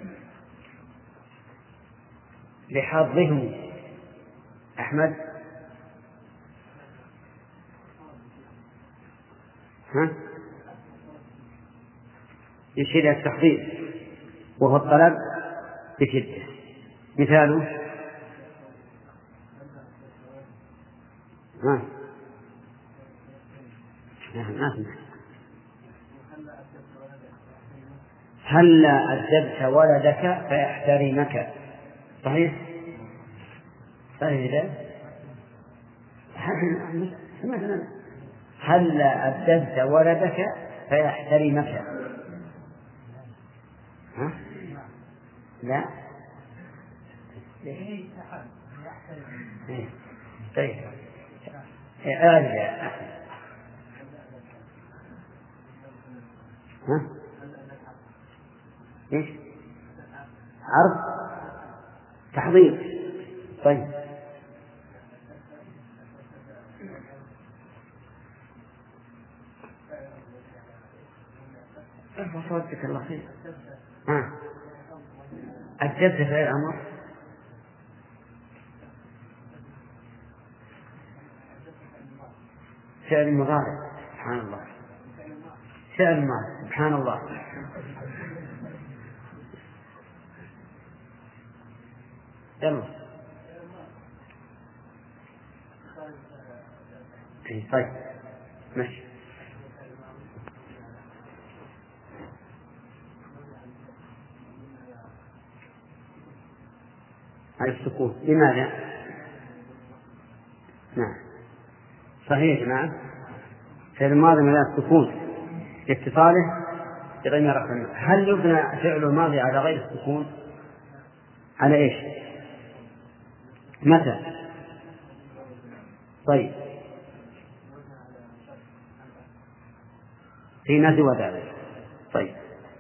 لحظهم أحمد. ها؟ يشير إلى التحضير وهو الطلب بشدة. مثاله ها؟ هلا أدبت ولدك فيحترمك. صحيح؟ صحيح ده؟ هلا أدبت ولدك فيحترمك. ها؟ لا. طيب ارجع. ها؟ ايش؟ عرض تحضير. طيب صوتك الله خير. ها؟ أجبت في الأمر فعل مضارع. سبحان الله. فعل ماضي. سبحان الله. يلا. طيب ماشي. على السكون. لماذا؟ نعم صحيح. نعم فعل الماضي من السكون لاتصاله بغير رفع. هل يبنى فعل الماضي على غير السكون؟ على ايش؟ متى؟ طيب في نفي وذلك. طيب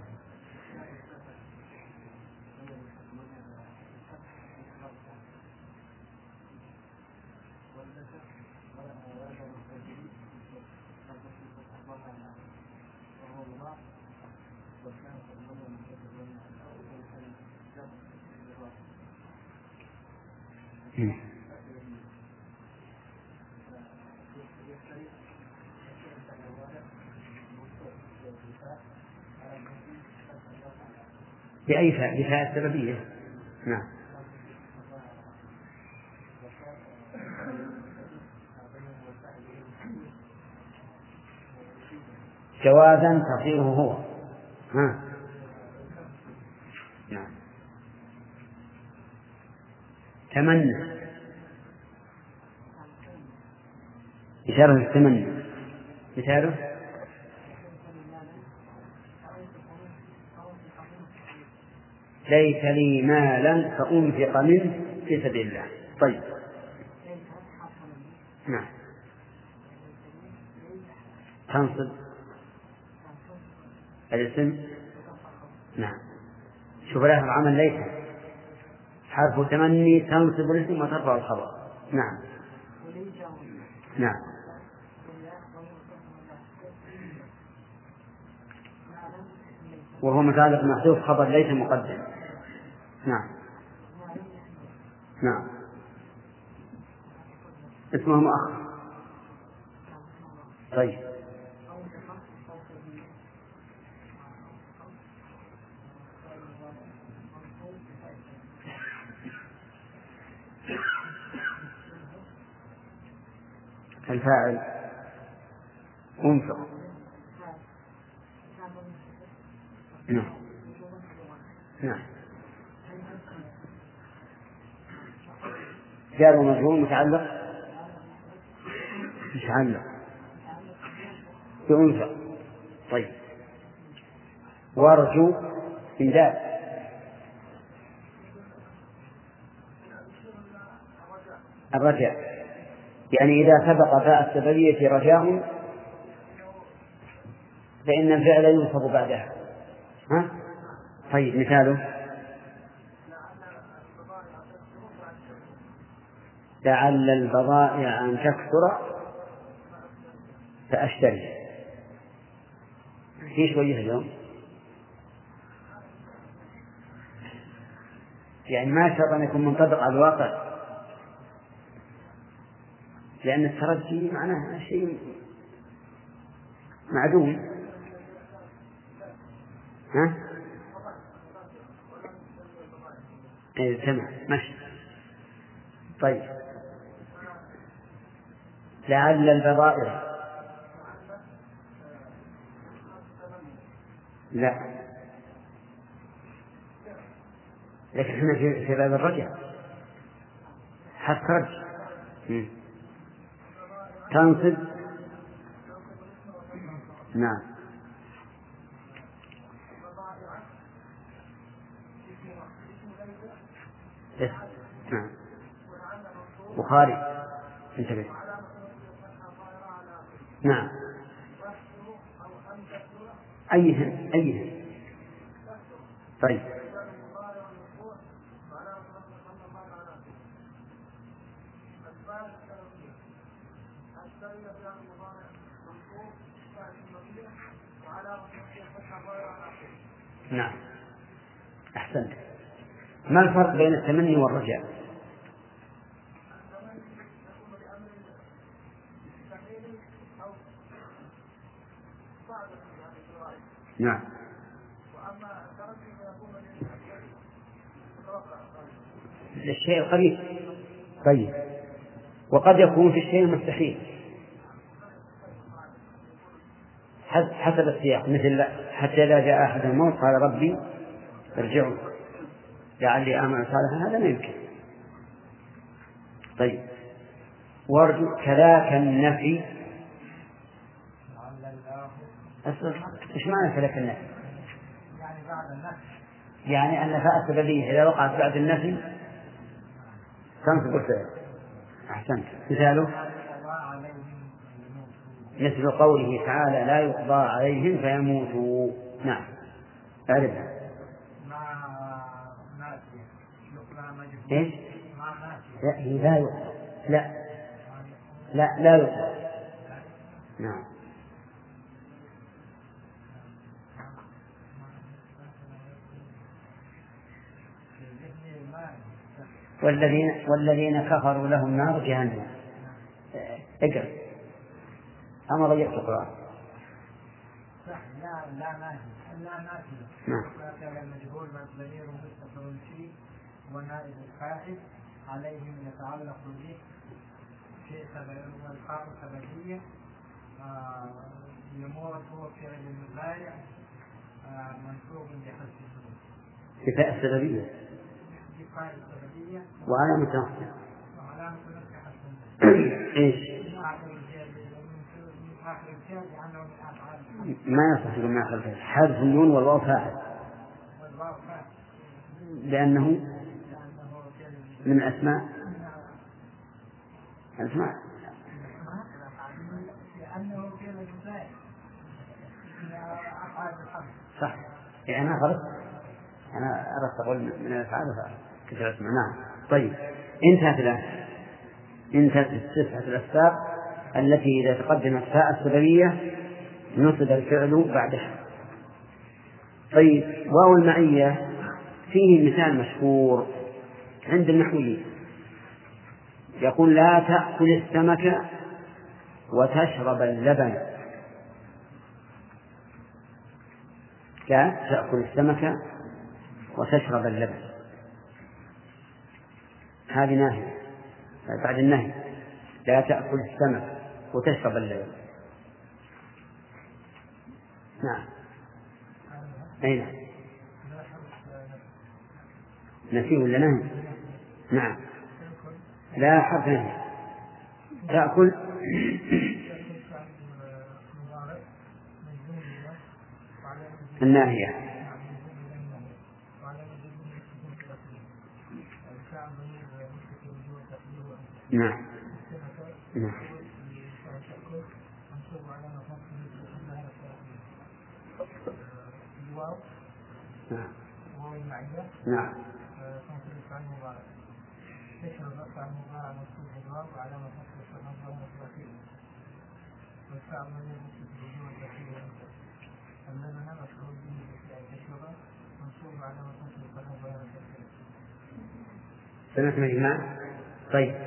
بأي فاء؟ بفاء السببية. نعم جوازا تصيره هو. ها. نعم تمنى إشارة التمني. مثاله ليس لي مالا فأنفق منه في سبيل الله. طيب نعم تنصب الاسم نعم. شوف الآخر العمل ليس حرف تمني تنصب الاسم وترفع الخبر. نعم. نعم. وهو متعلق محذوف خبر ليس مقدم. نعم. نعم. اسمه مؤخر. طيب. الفاعل انفق. نعم. نعم. جار ومجرور متعلق متعلق بأنفق. طيب. وارجو إمداد. الرجاء يعني إذا سبق فاء السببية رجاء فإن الفعل ينصب بعدها. ها؟ طيب مثاله لعل البضائع أن تكثر فأشتري. في شوية اليوم يعني ما شرط أن يكون منطبق على الواقع، لأن الترجي معناه شيء معدوم. ها؟ إيه سمع ماشي. طيب لعل البضائع لا، لكن احنا في باب الرجع حتى رجع تنصب. نعم. نعم. بخاري انتبه. نعم. أيهن أيهن. طيب نعم أحسنت. ما الفرق بين التمني والرجاء؟ نعم. الشيء القريب. طيب وقد يكون في الشيء المستحيل حسب السياق، مثل حتى إذا جاء أحد الموت قال ربي ارجعوا لعلي أعمل صالحا، هذا ما يمكن. طيب وارجو كذاك النفي. إيش معنى كذاك النفي؟ يعني بعد النفي، يعني أن فاء السببية إذا وقعت بعد النفي تنصب الفعل. أحسنت. مثاله مثل قوله تعالى لا يقضى عليهم فيموتوا. نعم أعرفها. إيش؟ لا هي لا يقضى. لا لا لا يقضى. نعم. والذين والذين كفروا لهم نار جهنم. اقرأ أما ضيقت القرآن. لا لا ناهي لا ناهي. نعم. المجهول والضمير مستتر فيه ونائب الفاعل عليهم يتعلق به شيء والحاء سببية يموت هو فعل المضارع منصوب بحذف النون. كفاءة السببية وعلامة نصبه وعلامة نصبه حذف ايش؟ ما يصح من آخر الفعل حذف النون والواو فاعل لأنه من الأسماء الأسماء صح يعني ما غلط. أنا أردت أقول من الأفعال كنت أسمع. نعم. طيب انتهت الآن انتهت التسعة الأسباب التي إذا تقدمت فاء السببية نصب الفعل بعدها. طيب واو المعية فيه مثال مشهور عند النحويين، يقول لا تأكل السمك وتشرب اللبن. لا تأكل السمك وتشرب اللبن، هذه ناهية بعد النهي. لا تأكل السمك وتشرب اللبن. نعم. أين نفي ولا نهي؟ نعم. لا حرف نهي. تأكل الناهية. نعم. نعم. نعم. نعم. سمعت من جماعة؟ طيب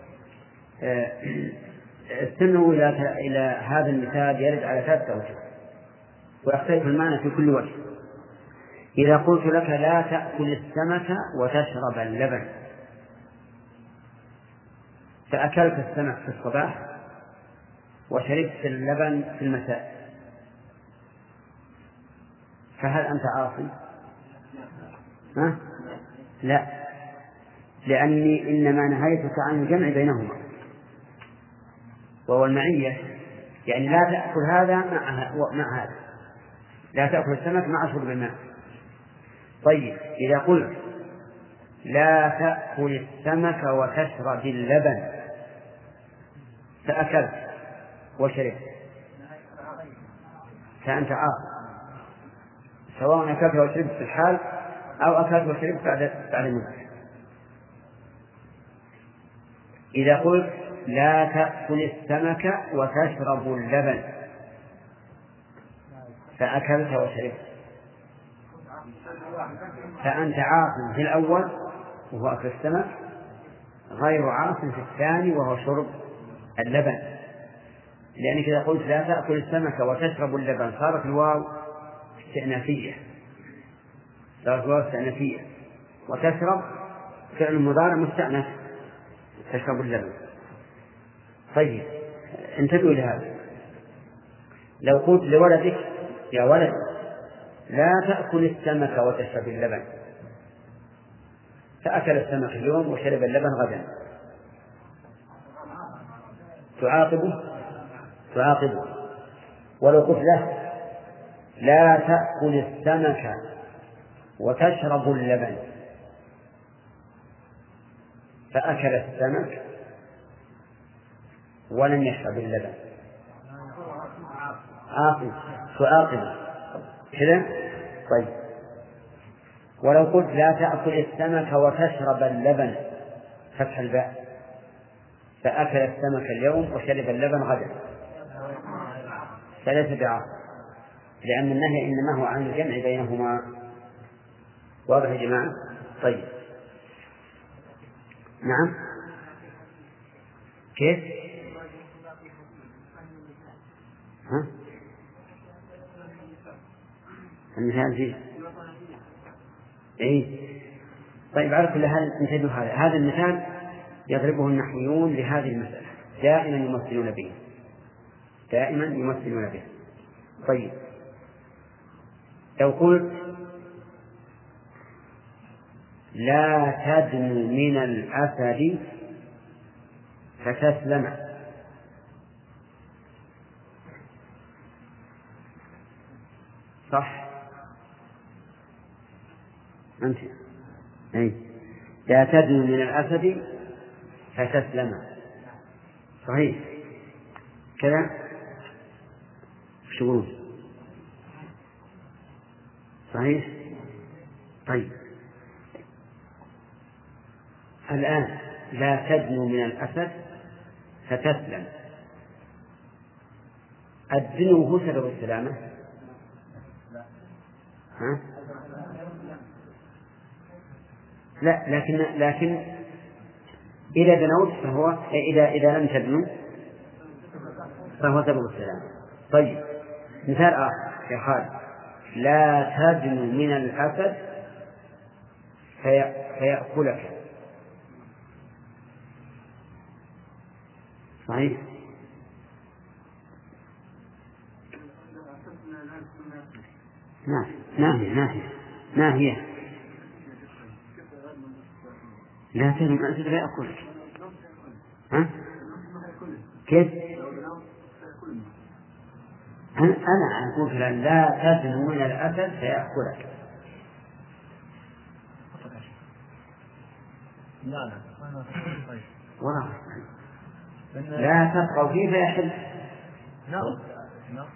استمعوا إلى إلى هذا المثال يرد على ثلاثة أوجه ويختلف المعنى في كل وجه. إذا قلت لك لا تأكل السمك وتشرب اللبن، فأكلت السمك في الصباح وشربت اللبن في المساء، فهل أنت عاصي؟ ها؟ لا، لأني إنما نهيتك عن الجمع بينهما، وهو المعية، يعني لا تأكل هذا مع هذا، لا تأكل السمك مع شرب الماء. طيب إذا قلت لا تأكل السمك وتشرب اللبن، فأكلت وشربت، فأنت عاصي، سواء أكلت وشربت في الحال أو أكلت وشربت بعد بعد المدة. إذا قلت لا تأكل السمك وتشرب اللبن، فأكلت وشربت، فأنت عاص في الأول وهو أكل السمك، غير عاص في الثاني وهو شرب اللبن، لأنك إذا قلت لا تأكل السمك وتشرب اللبن صارت الواو استئنافية، صارت الواو استئنافية، وتشرب فعل مضارع مستأنف، تشرب اللبن. طيب انتبهوا لهذا، لو قلت لولدك يا ولد لا تأكل السمك وتشرب اللبن، فأكل السمك اليوم وشرب اللبن غدا، تعاقبه تعاقبه ولو قلت له لا تأكل السمك وتشرب اللبن، فأكل السمك ولم يشرب اللبن، عاقب تعاقبه كذا. طيب ولو قلت لا تأكل السمك وتشرب اللبن، فتح الباء، فأكل السمك اليوم وشرب اللبن غدا، فليس بعاقب، لأن النهي إنما هو عن الجمع بينهما. واضح يا جماعة؟ طيب نعم. كيف؟ ها؟ المثال فيه إيه؟ طيب على كل حال انتبهوا، هذا هذا المثال يضربه النحويون لهذه المسألة، دائما يمثلون به دائما يمثلون به. طيب لو قلت لا تدن من الأسد فتسلم، صح؟ أنت أي لا تدن من الأسد فتسلم، صحيح كذا؟ شغل صحيح؟ طيب الآن لا تدنو من الأسد فتسلم، الدنو هو سبب السلامة؟ ها؟ لا، لكن لكن إذا دنوت فهو إذا إذا لم تدنو فهو سبب السلامة. طيب مثال آخر يا خالد: لا تدنو من الأسد في فيأكلك. صحيح؟ نعم ناهية ناهية ناهية لا تدنو من الأسد فيأكلك. ها؟ كيف؟ أنا أقول لا تدنو من الأسد فيأكلك. لا لا ولا لا تبقوا فيه فيحل. نعم نعم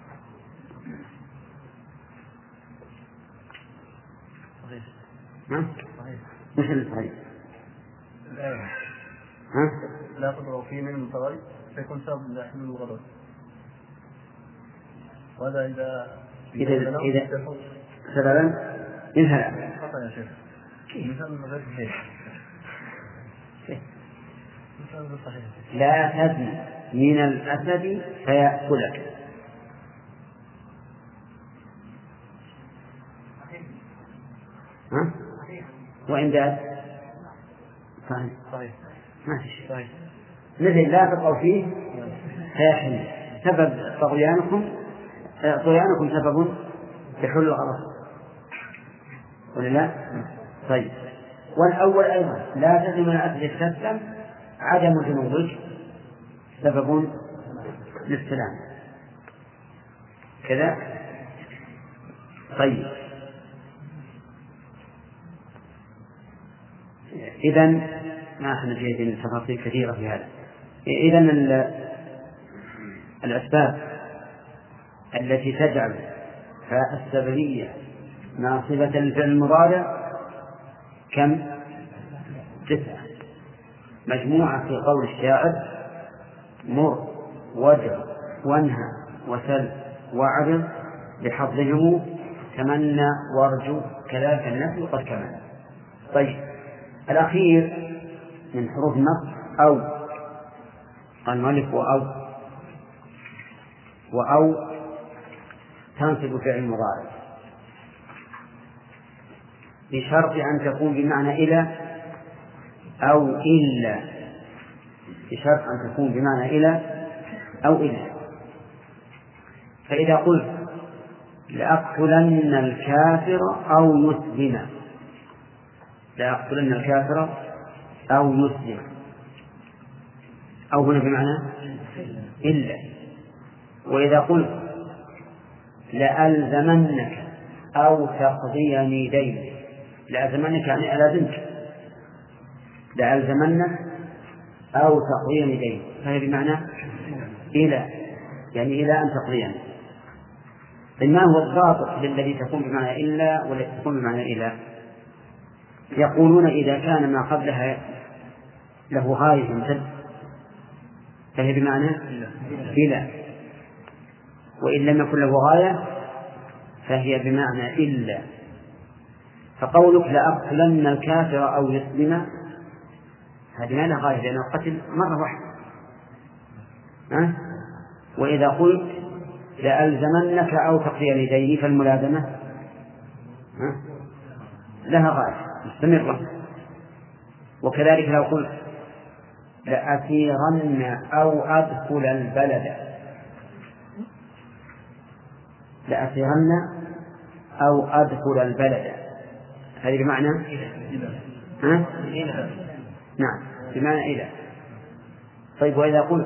صحيح صحيح مثل صحيح. الآية ها؟ لا تضروا فيه من المتغير فيكون سبب لحمل الغرض. وهذا إذا إذا إذا سببا انهلا. خطأ يا شيخ. مثال غير صحيح. مثال صحيح. لا تدنو من الأسد فيأكلك. ها؟ وإن داد صحيح صحيح ما في شيء. صحيح. مثل لا تقوا فيه فيحل، سبب طغيانكم طغيانكم سبب لحل الغرض ولا لا؟ طيب والأول أيضا لا تدنو من الأسد تسلم، عدم جنوبك سبب للسلام كذا. طيب إذن ما احنا في تفاصيل كثيرة في هذا. إذن الأسباب التي تجعل السببية ناصبة للفعل المضارع كم؟ تسعة، مجموعة في قول الشاعر: مر وادع وانهى وسل وعرض بحظهم تمنى وارجو كذلك النفي قد كمل. طيب الأخير من حروف النصب أو المؤلف وأو وأو تنصب فعل المضارع بشرط أن تكون بمعنى إلى أو إلا، بشرط أن تكون بمعنى إلى أو إلا. فإذا قلت لأقتلن الكافر أو يسلم، لأقتلن الكافر أو يسلم، أو هنا بمعنى إلا. وإذا قلت لألزمنك أو تقضيني دين، لألزمنك يعني ألازمك، لألزمنك أو تقضيني دين، فهي بمعنى إلى، يعني إلى أن تقضيني. ما هو الضابط للذي تكون بمعنى إلا والذي تكون بمعنى إلى؟ يقولون إذا كان ما قبلها له غاية تمتد فهي بمعنى إلى، وإن لم يكن له غاية فهي بمعنى إلا. فقولك لأقتلن الكافر أو يسلم هذه ما لها غاية لأنه قتل مرة واحدة. أه؟ وإذا قلت لألزمنك أو تقضي ديني فالملازمة أه؟ لها غاية مستمرة. وكذلك لو قلت لأسيرن أو أدخل البلد، لأسيرن أو أدخل البلد هذه بمعنى ها؟ نعم بمعنى إلى. طيب وإذا قلت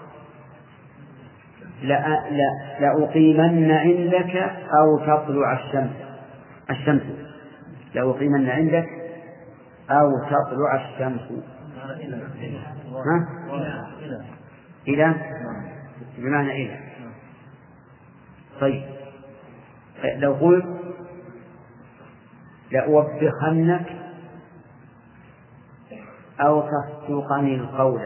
لا لا لأقيمن عندك أو تطلع الشمس، الشمس لأقيمن عندك أو تطلع الشمس ها؟ إلى بمعنى إلى. طيب لو قلت لأوبخنك أو تصدقني القول.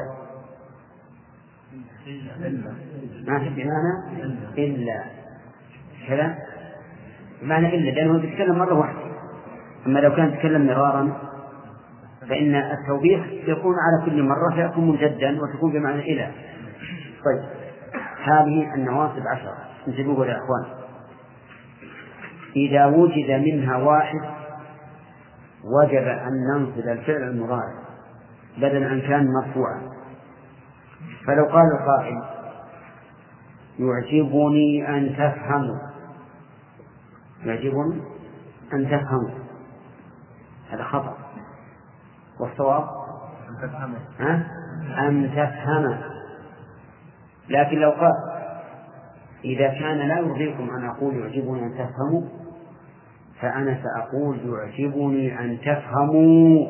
ما في بمعنى إلا كذا، بمعنى إلا لأنه يتكلم مرة واحدة. أما لو كان يتكلم مرارا فإن التوبيخ يكون على كل مرة فيكون مجدا وتكون بمعنى إلى. طيب هذه النواصب عشرة انتبهوا يا أخوان. إذا وجد منها واحد وجب أن ننصب الفعل المضارع بدل أن كان مرفوعا. فلو قال القائل يعجبني أن تفهموا، يعجبني أن تفهموا، هذا خطأ، والصواب أن تفهم. لكن لو قال إذا كان لا يرضيكم أن أقول يعجبني أن تفهموا فأنا سأقول يعجبني أن تفهموا.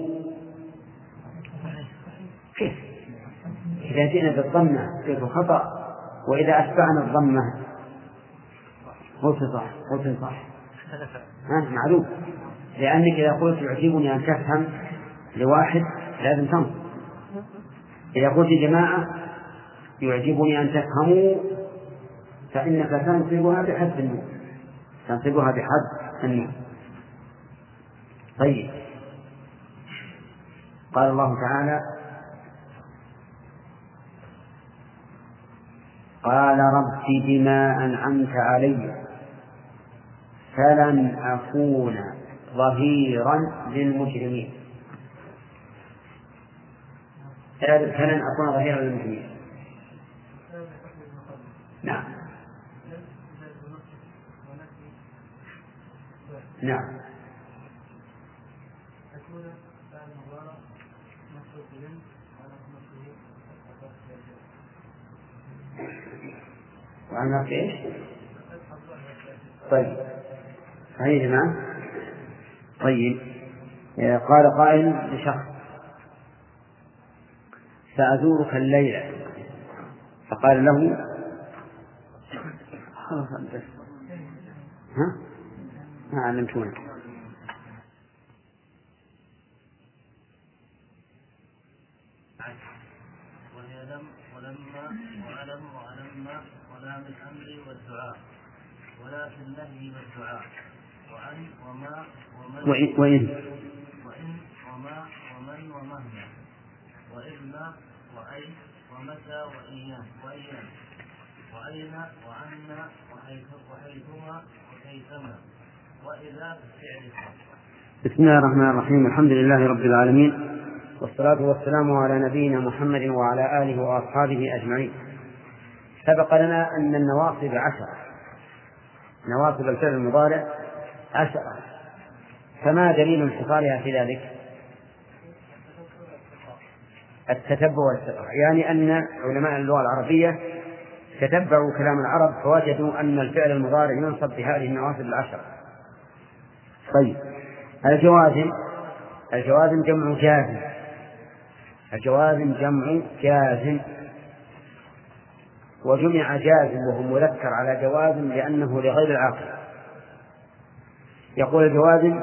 كيف؟ إذا جئنا بالضمة كيف خطأ، وإذا أتبعنا الضمة قلت صح قلت صح ها معلوم. لأنك إذا قلت يعجبني أن تفهم لواحد لازم تنصب. إذا قلت جماعة يعجبني أن تفهموا فإنك تنصبها بحد النون، تنصبها بحد النون. طيب قال الله تعالى قال رب بما أنعمت علي فلن أكون ظهيرا للمجرمين. فلن أكون ظهيرا للمجرمين. نعم نعم وعن إيش؟ طيب هاي جماعة. طيب قال قائل لشخص سأزورك الليلة، فقال له ها ما علمتوني. وهي لم ولما وألم وألم ولام الأمر والدعاء ولا في النهي والدعاء وأن وما ومن وإن وإن وإن وما ومن ومهما وإذما وأي ومتى وإيان وإيان وأين وعنا وحيثما وكيفما وإذا بالفعل. بسم الله الرحمن الرحيم. الحمد لله رب العالمين، والصلاة والسلام على نبينا محمد وعلى آله وأصحابه أجمعين. سبق لنا أن النواصب عشرة، نواصب الفعل المضارع عشرة، فما دليل انحصارها في ذلك؟ التتبع والاستقراء، يعني أن علماء اللغة العربية تتبعوا كلام العرب فوجدوا أن الفعل المضارع ينصب بهذه النواصب العشرة. طيب الجوازم، الجوازم جمع جازم، الجوازم جمع جازم، وجمع جازم وهو مذكر على جوازم لأنه لغير العاقل. يقول الجوازم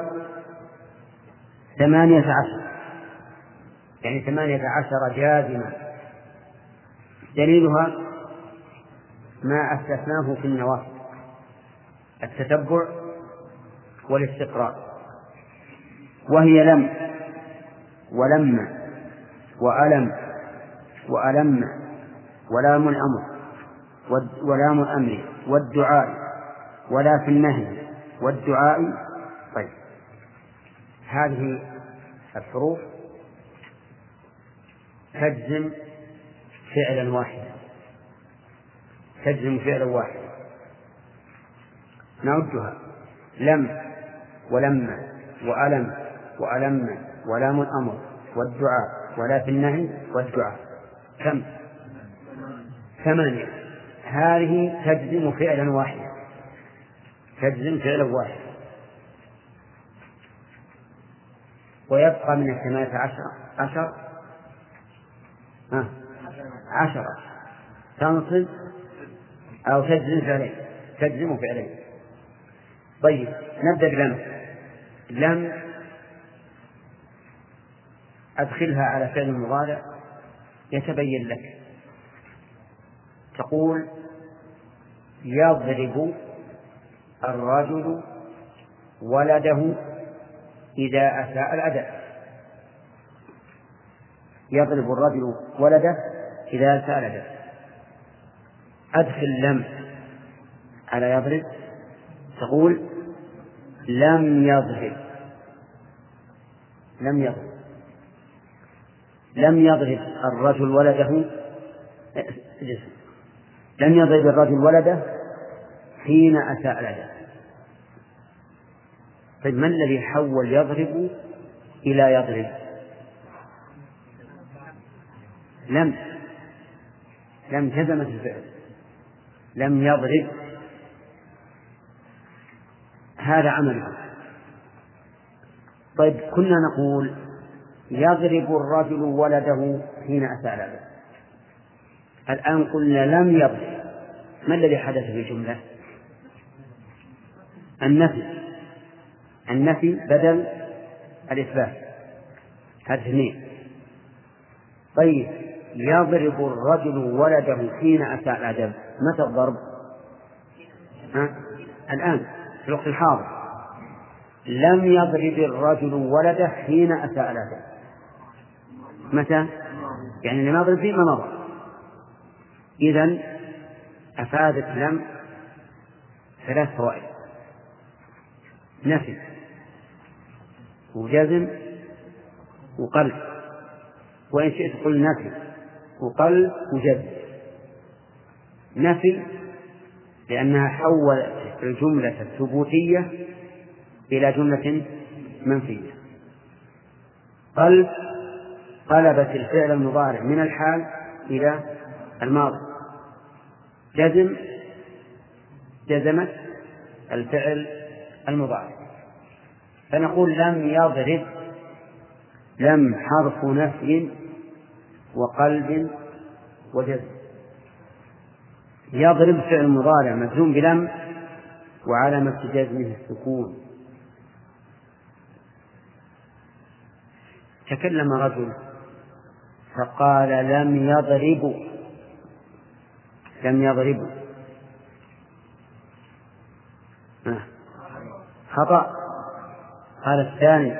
ثمانية عشر، يعني ثمانية عشر جازما. دليلها ما أستثناه في النواصب: التتبع والاستقراء، وهي لم ولما وألم وألم ولام الأمر ولام الأمر والدعاء ولا في النهي والدعاء. طيب هذه الحروف تجزم فعلا واحدا، تجزم فعلا واحدا. نعدها: لم ولما وألم وألم ولام الأمر والدعاء ولا في النهي والدعاء. كم؟ ثمانية. هذه تجزم فعلا واحدا، تجزم فعلا واحدا. ويبقى من الثمانية عشر عشر آه. عشرة تنصب أو تجزم فعلين، تجزم فعلين. طيب نبدأ بلم. لم أدخلها على فعل مضارع يتبين لك. تقول يضرب الرجل ولده إذا أساء الأدب. يضرب الرجل ولده إذا أساء الأدب. أدخل لم على يضرب، تقول لم يضرب لم يضرب لم يضرب الرجل ولده لم يضرب الرجل ولده حين أساء الأدب. طيب ما الذي حول يضرب إلى يضرب؟ لم لم جزمت الفعل، لم يضرب، هذا عمله. طيب كنا نقول يضرب الرجل ولده حين أساء الأدب، الآن قلنا لم يضرب، ما الذي حدث في الجملة؟ النفي النفي بدل الإثبات، هذا اثنين. طيب يضرب الرجل ولده حين أساء الأدب، متى الضرب؟ ها؟ الآن في الوقت الحاضر. لم يضرب الرجل ولده حين أساء الأدب، متى؟ يعني لم يضرب فيما مضى. إذن أفادت لم ثلاث فوائد: نفي وجزم وقلب، وإن شئت قل نفي وقلب وجزم. نفي لأنها حولت الجملة الثبوتية إلى جملة منفية. قلب قلبت الفعل المضارع من الحال إلى الماضي. جزم جزمت الفعل المضارع. فنقول لم يضرب، لم حرف نفي وقلب وجزم. يضرب فعل مضارع مجزوم بلم وعلامة جزمه السكون. تكلم رجل فقال لم يضرب لم يضرب خطأ. قال الثاني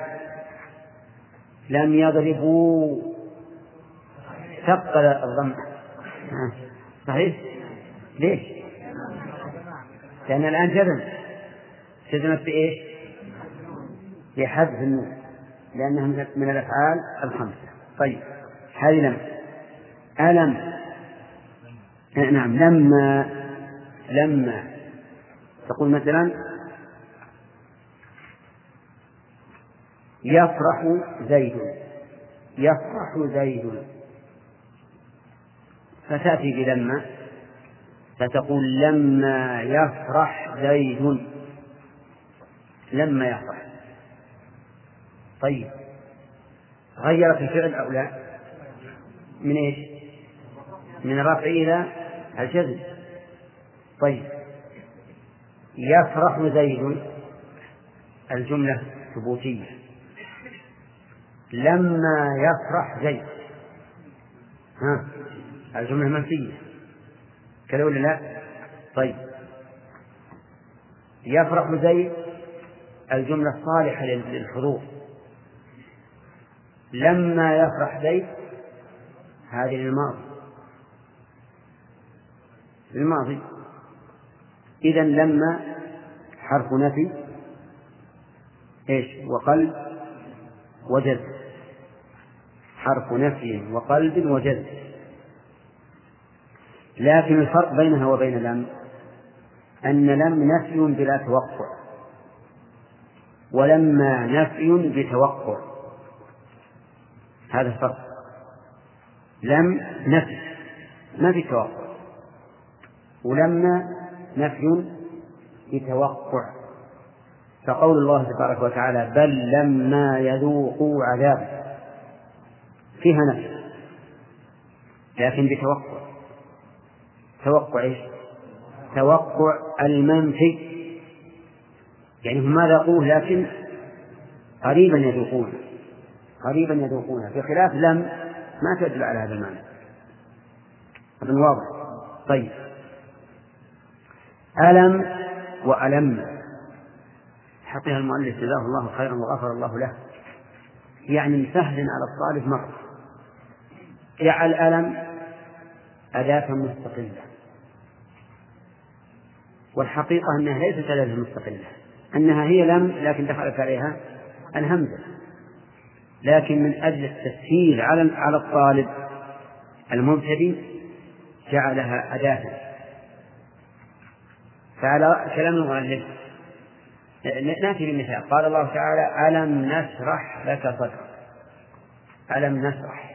لم يضربوا، ثقل الضم. صحيح؟ ليش؟ لأن الآن جزم جزمت بإيش؟ بحذف النون، لأنها من الأفعال الخمسة. طيب هذه لم. ألم نعم لما لما تقول مثلا يفرح زيد يفرح زيد، فتأتي بلما فتقول لما يفرح زيد، لما يفرح. طيب غيرت الفعل أو لا؟ من إيش؟ من الرفع إلى الجزم. طيب يفرح زيد الجملة ثبوتية، لما يفرح زيد ها الجملة منفية كذا ولا لا؟ طيب يفرح زيد الجملة صالحة للحضور، لما يفرح زيد هذه للماضي للماضي. إذن لما حرف نفي إيش؟ وقلب وجزم، حرف نفي وقلب وجزم. لكن الفرق بينها وبين لم أن لم نفي بلا توقع، ولما نفي بتوقع. هذا الفرق. لم نفي ما في توقع، ولما نفي بتوقع. فقول الله تبارك وتعالى بل لما يذوقوا عذاب فيها نفي لكن بتوقع. توقع إيش؟ توقع المنفي، يعني هم ما ذاقوه لكن قريبا يذوقون قريبا يذوقون بخلاف لم ما تدل على هذا المعنى. هذا واضح. طيب، ألم وألم حقها المؤلف جزاه الله خيرا وغفر الله له، يعني سهل على الطالب مرة. جعل ألم أداة مستقلة، والحقيقة أنها ليست أداة مستقلة، أنها هي لم لكن دخلت عليها الهمزة، لكن من أجل التسهيل على على الطالب المبتدئ جعلها أداة. فعلى كلام المؤلف نأتي بمثال. قال الله تعالى: ألم نشرح لك صدرك. ألم نشرح،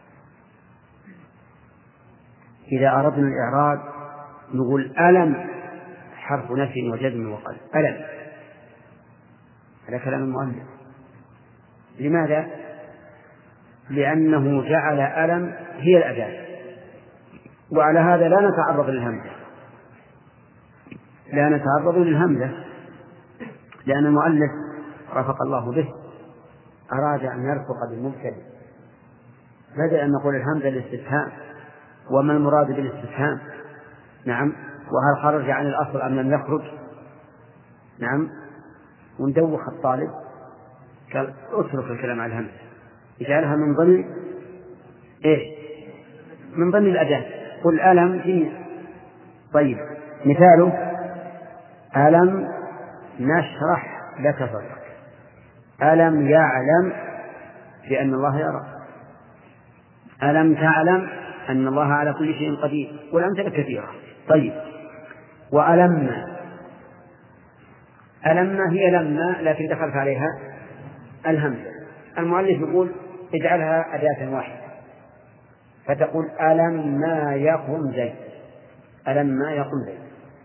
إذا أردنا الإعراب نقول ألم حرف نفي وجزم وقلب. ألم، هذا كلام المؤلف. لماذا؟ لأنه جعل ألم هي الأداة، وعلى هذا لا نتعرض للهمزة لا نتعرض للهمزة لأن المؤلف رفق الله به أراد أن يرفق بالمبتدئ، بدأ أن نقول الهمزة للاستفهام، وما المراد بالاستفهام؟ نعم، وهل خرج عن الأصل أم لم يخرج؟ نعم، وندوخ الطالب قال اترك الكلام على الهمزة، يجعلها من ضمن إيش؟ من ضمن الأداة. قل ألم فيه. طيب، مثاله: ألم نشرح لك صدرك. ألم يعلم بأن الله يرى. ألم تعلم أن الله على كل شيء قدير، والأمثلة كثيرة. طيب، وألم ألم هي لما لكن دخلت عليها الهمزة. المؤلف يقول اجعلها أداة واحدة، فتقول ألم ما يقم زيد. ألم ما يقم زيد.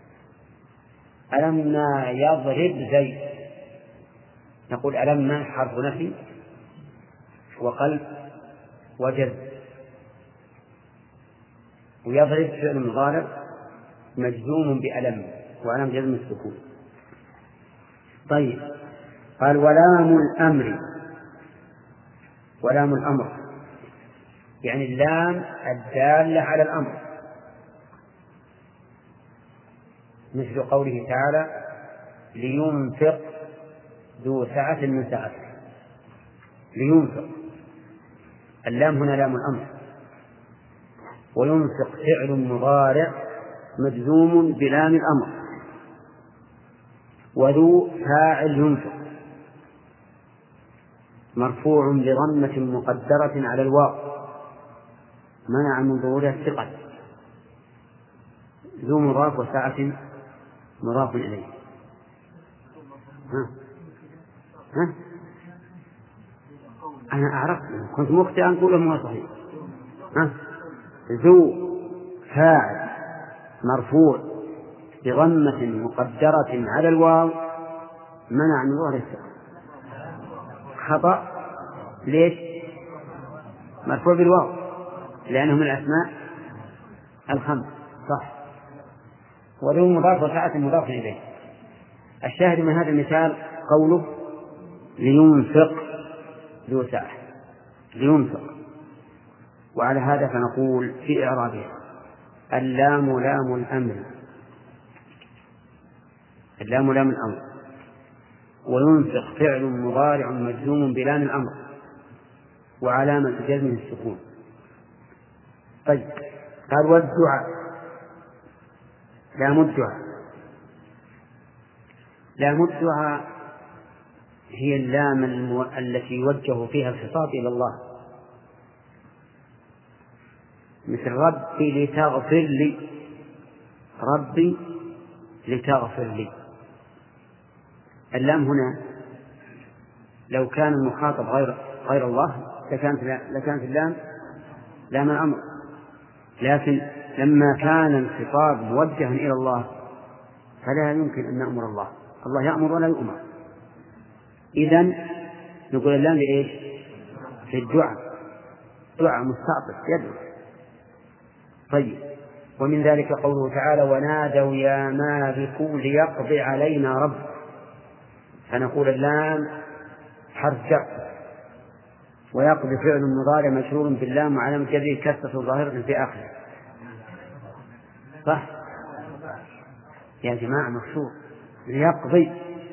ألم ما يضرب زيد. نقول ألم ما حرف نفي وقلب وجزم، ويضرب فعل مضارع مجزوم بألم، وألم جزم السكون. طيب، قال: ولام الأمر. ولام الأمر يعني اللام الدالة على الأمر، مثل قوله تعالى: لينفق ذو سعة من سعته. لينفق، اللام هنا لام الأمر. وينفق فعل مضارع مجزوم بلام الأمر، وذو فاعل ينفق مرفوع بضمة مقدرة على الواو منع من ظهورها الثقل. ذو مضاف وساعة مضاف إليه. ها؟ ها؟ أنا أعرف كنت مخطئا أقول ما صحيح. ها؟ ذو فاعل مرفوع بضمة مقدرة على الواو منع من ظهور الثقل. خطأ. ليش؟ مرفوع بالواو لأنه من الأسماء الخمس. صح. وذو مضاف وساعة مضاف إليه. الشاهد من هذا المثال قوله: لينفق ذو ساعة. لينفق. وعلى هذا فنقول في إعرابها: اللام لام الأمر. اللام لام الأمر. وينفق فعل مضارع مجزوم بلام الأمر، وعلامة جزمه السكون. طيب، قال: والدعاء. لام الدعاء. لام الدعاء هي اللام المو... التي يوجه فيها الخطاب إلى الله، مثل ربي لتغفر لي. ربي لتغفر لي. اللام هنا لو كان المخاطب غير غير الله لكانت لكانت اللام لام الأمر، لكن لما كان الخطاب موجها إلى الله فلا يمكن أن نأمر الله. الله يأمر ولا يؤمر. إذن نقول اللام لإيش؟ في الدعاء. دعاء مستعطف يدعو. طيب، ومن ذلك قوله تعالى: ونادوا يا مالك ليقضي علينا رب. فنقول اللام حرف جر، ويقضي فعل مضارع مشهور باللام وعلامة جره كسرة ظاهرة في آخره. صح يا جماعة؟ مكسور. يقضي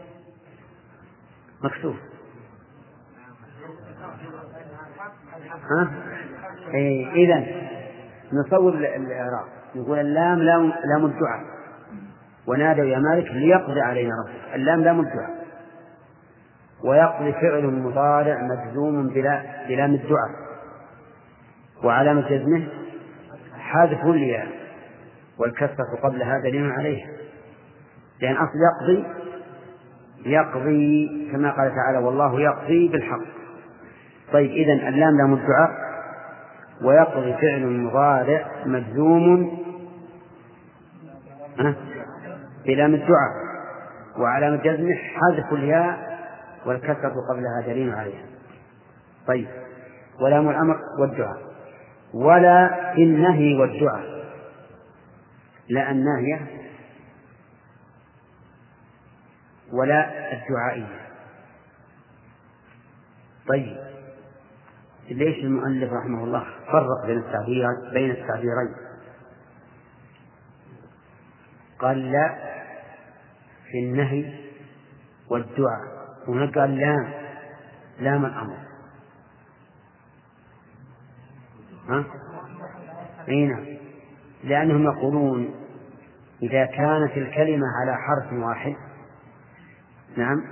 مكسور. ها؟ إيه إذن نصور الإعراب، نقول اللام لام لام الدعاء، ونادوا يا مالك ليقضي علينا ربك. اللام لام الدعاء، ويقضي فعل مضارع مجزوم بلا بلام الدعاء، وعلامة جزمه حذف الياء، والكسرة قبلها دليل عليها، لأن أصل يقضي يقضي كما قال تعالى والله يقضي بالحق. طيب إذن اللام لام الدعاء، ويقضي فعل مضارع مجزوم بلام الدعاء، وعلامة جزمه حذف الياء، والكسرة قبلها دليل عليها. طيب ولام الأمر والدعاء، ولا في النهي والدعاء، لا الناهية ولا الدعائية. طيب ليش المؤلف رحمه الله فرق بين التعبير بين التعبيرين؟ قال لا في النهي والدعاء، هناك قال لام لام الأمر. ها؟ أين؟ لأنهم يقولون إذا كانت الكلمة على حرف واحد نعم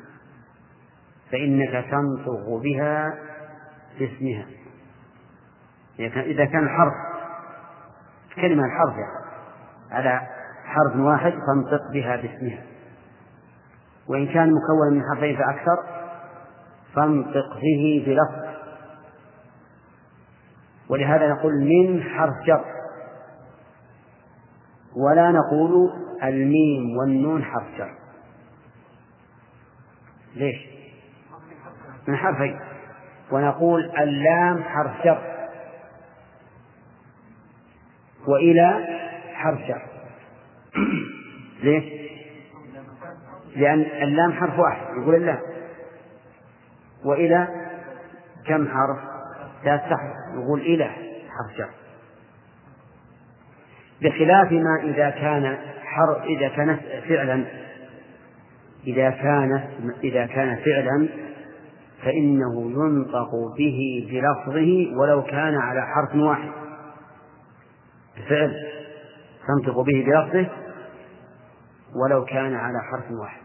فإنك تنطق بها باسمها. إذا كان الحرف كلمة الحرف على حرف واحد تنطق بها باسمها، وإن كان مكون من حرفين فأكثر فانطق به بلفظ. ولهذا نقول من حرف جر، ولا نقول الميم والنون حرف جر. ليش؟ من حرفين. ونقول اللام حرف جر، وإلى حرف جر. ليش؟ لأن اللام حرف واحد يقول اللام، وإلى كم حرف؟ لا تحرف يقول إلى حرف جر. بخلاف ما إذا كان حرف إذا كان فعلا إذا كان إذا كان فعلا فإنه ينطق به بلفظه ولو كان على حرف واحد. الفعل تنطق به بلفظه ولو كان على حرف واحد،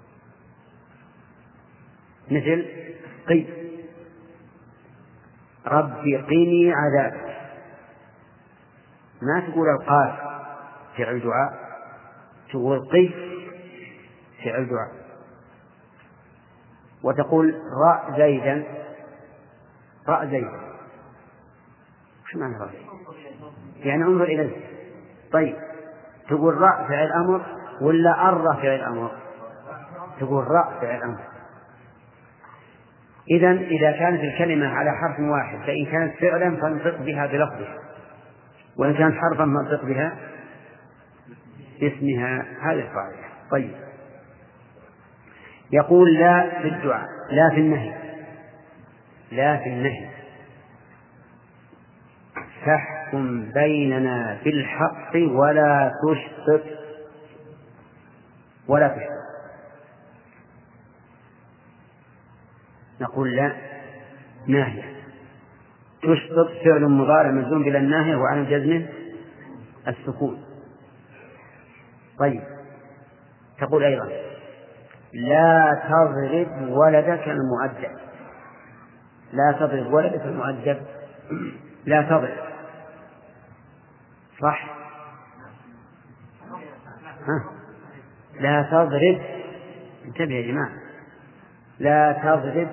مثل قي ربي قني عذابك. ما تقول القاف فعل دعاء، تقول قي فعل دعاء. وتقول راء زيدا راء زيدا، شو معنى راء؟ يعني انظر إليه. طيب تقول راء فعل أمر ولا أر فعل أمر؟ تقول راء فعل أمر. إذن إذا كانت الكلمة على حرف واحد فإن كانت فعلا فانطق بها بلفظها، وإن كانت حرفا فانطق بها باسمها. هذه القاعدة. طيب يقول لا في الدعاء لا في النهي لا في النهي فاحكم بيننا بالحق ولا تشطط ولا تشطط. نقول لا ناهية. تشطط فعل مضارع مجزوم بلا الناهية وعلى جزمه السكون. طيب تقول أيضا لا تضرب ولدك المؤدب. لا تضرب ولدك المؤدب. لا تضرب صح؟ ها؟ لا تضرب. انتبه يا جماعة. لا تضرب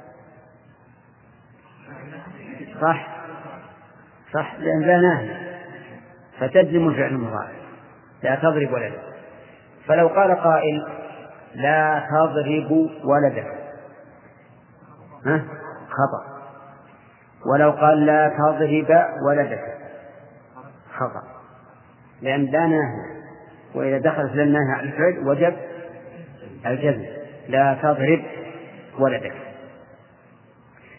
صح صح لأن لا ناهي فتجزم الفعل المضارع. لا تضرب ولدك. فلو قال قائل لا تضرب ولدك ها؟ خطأ. ولو قال لا تضرب ولدك خطأ، لأن لا ناهي، وإذا دخلت للناهي على الفعل وجب الجزم. لا تضرب ولدك.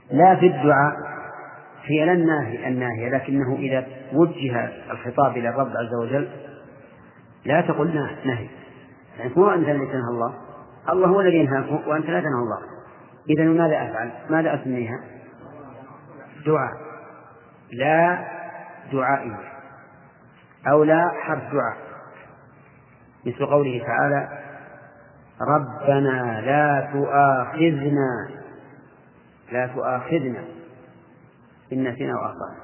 لا في الدعاء هي لا الناهية الناهية، لكنه إذا وجه الخطاب إلى الرب عز وجل لا تقل نهي، يعني هو أنت الذي تنهى الله، الله هو الذي ينهاك وأنت لا تنهى الله. إذا ماذا أفعل؟ ماذا أسميها؟ دعاء، لا دعائية أو لا حرف دعاء، مثل قوله تعالى ربنا لا تؤاخذنا لا تؤاخذنا إن نسينا وأخطأنا.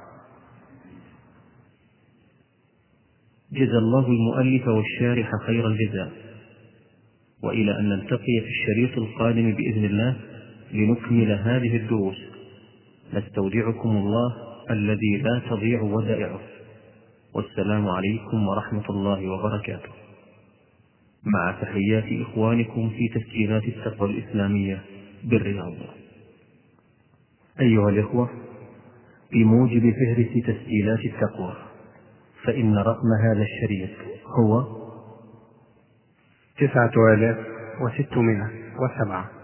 جزا الله المؤلف والشارح خير الجزاء، وإلى أن نلتقي في الشريط القادم بإذن الله لنكمل هذه الدروس، نستودعكم الله الذي لا تضيع ودائعه، والسلام عليكم ورحمة الله وبركاته، مع تحيات إخوانكم في تسجيلات التقوى الإسلامية بالرياض. أيها الإخوة، بموجب فهرس تسجيلات التقوى فإن رقم هذا الشريط هو تسعة آلاف وستمائة وسبعة.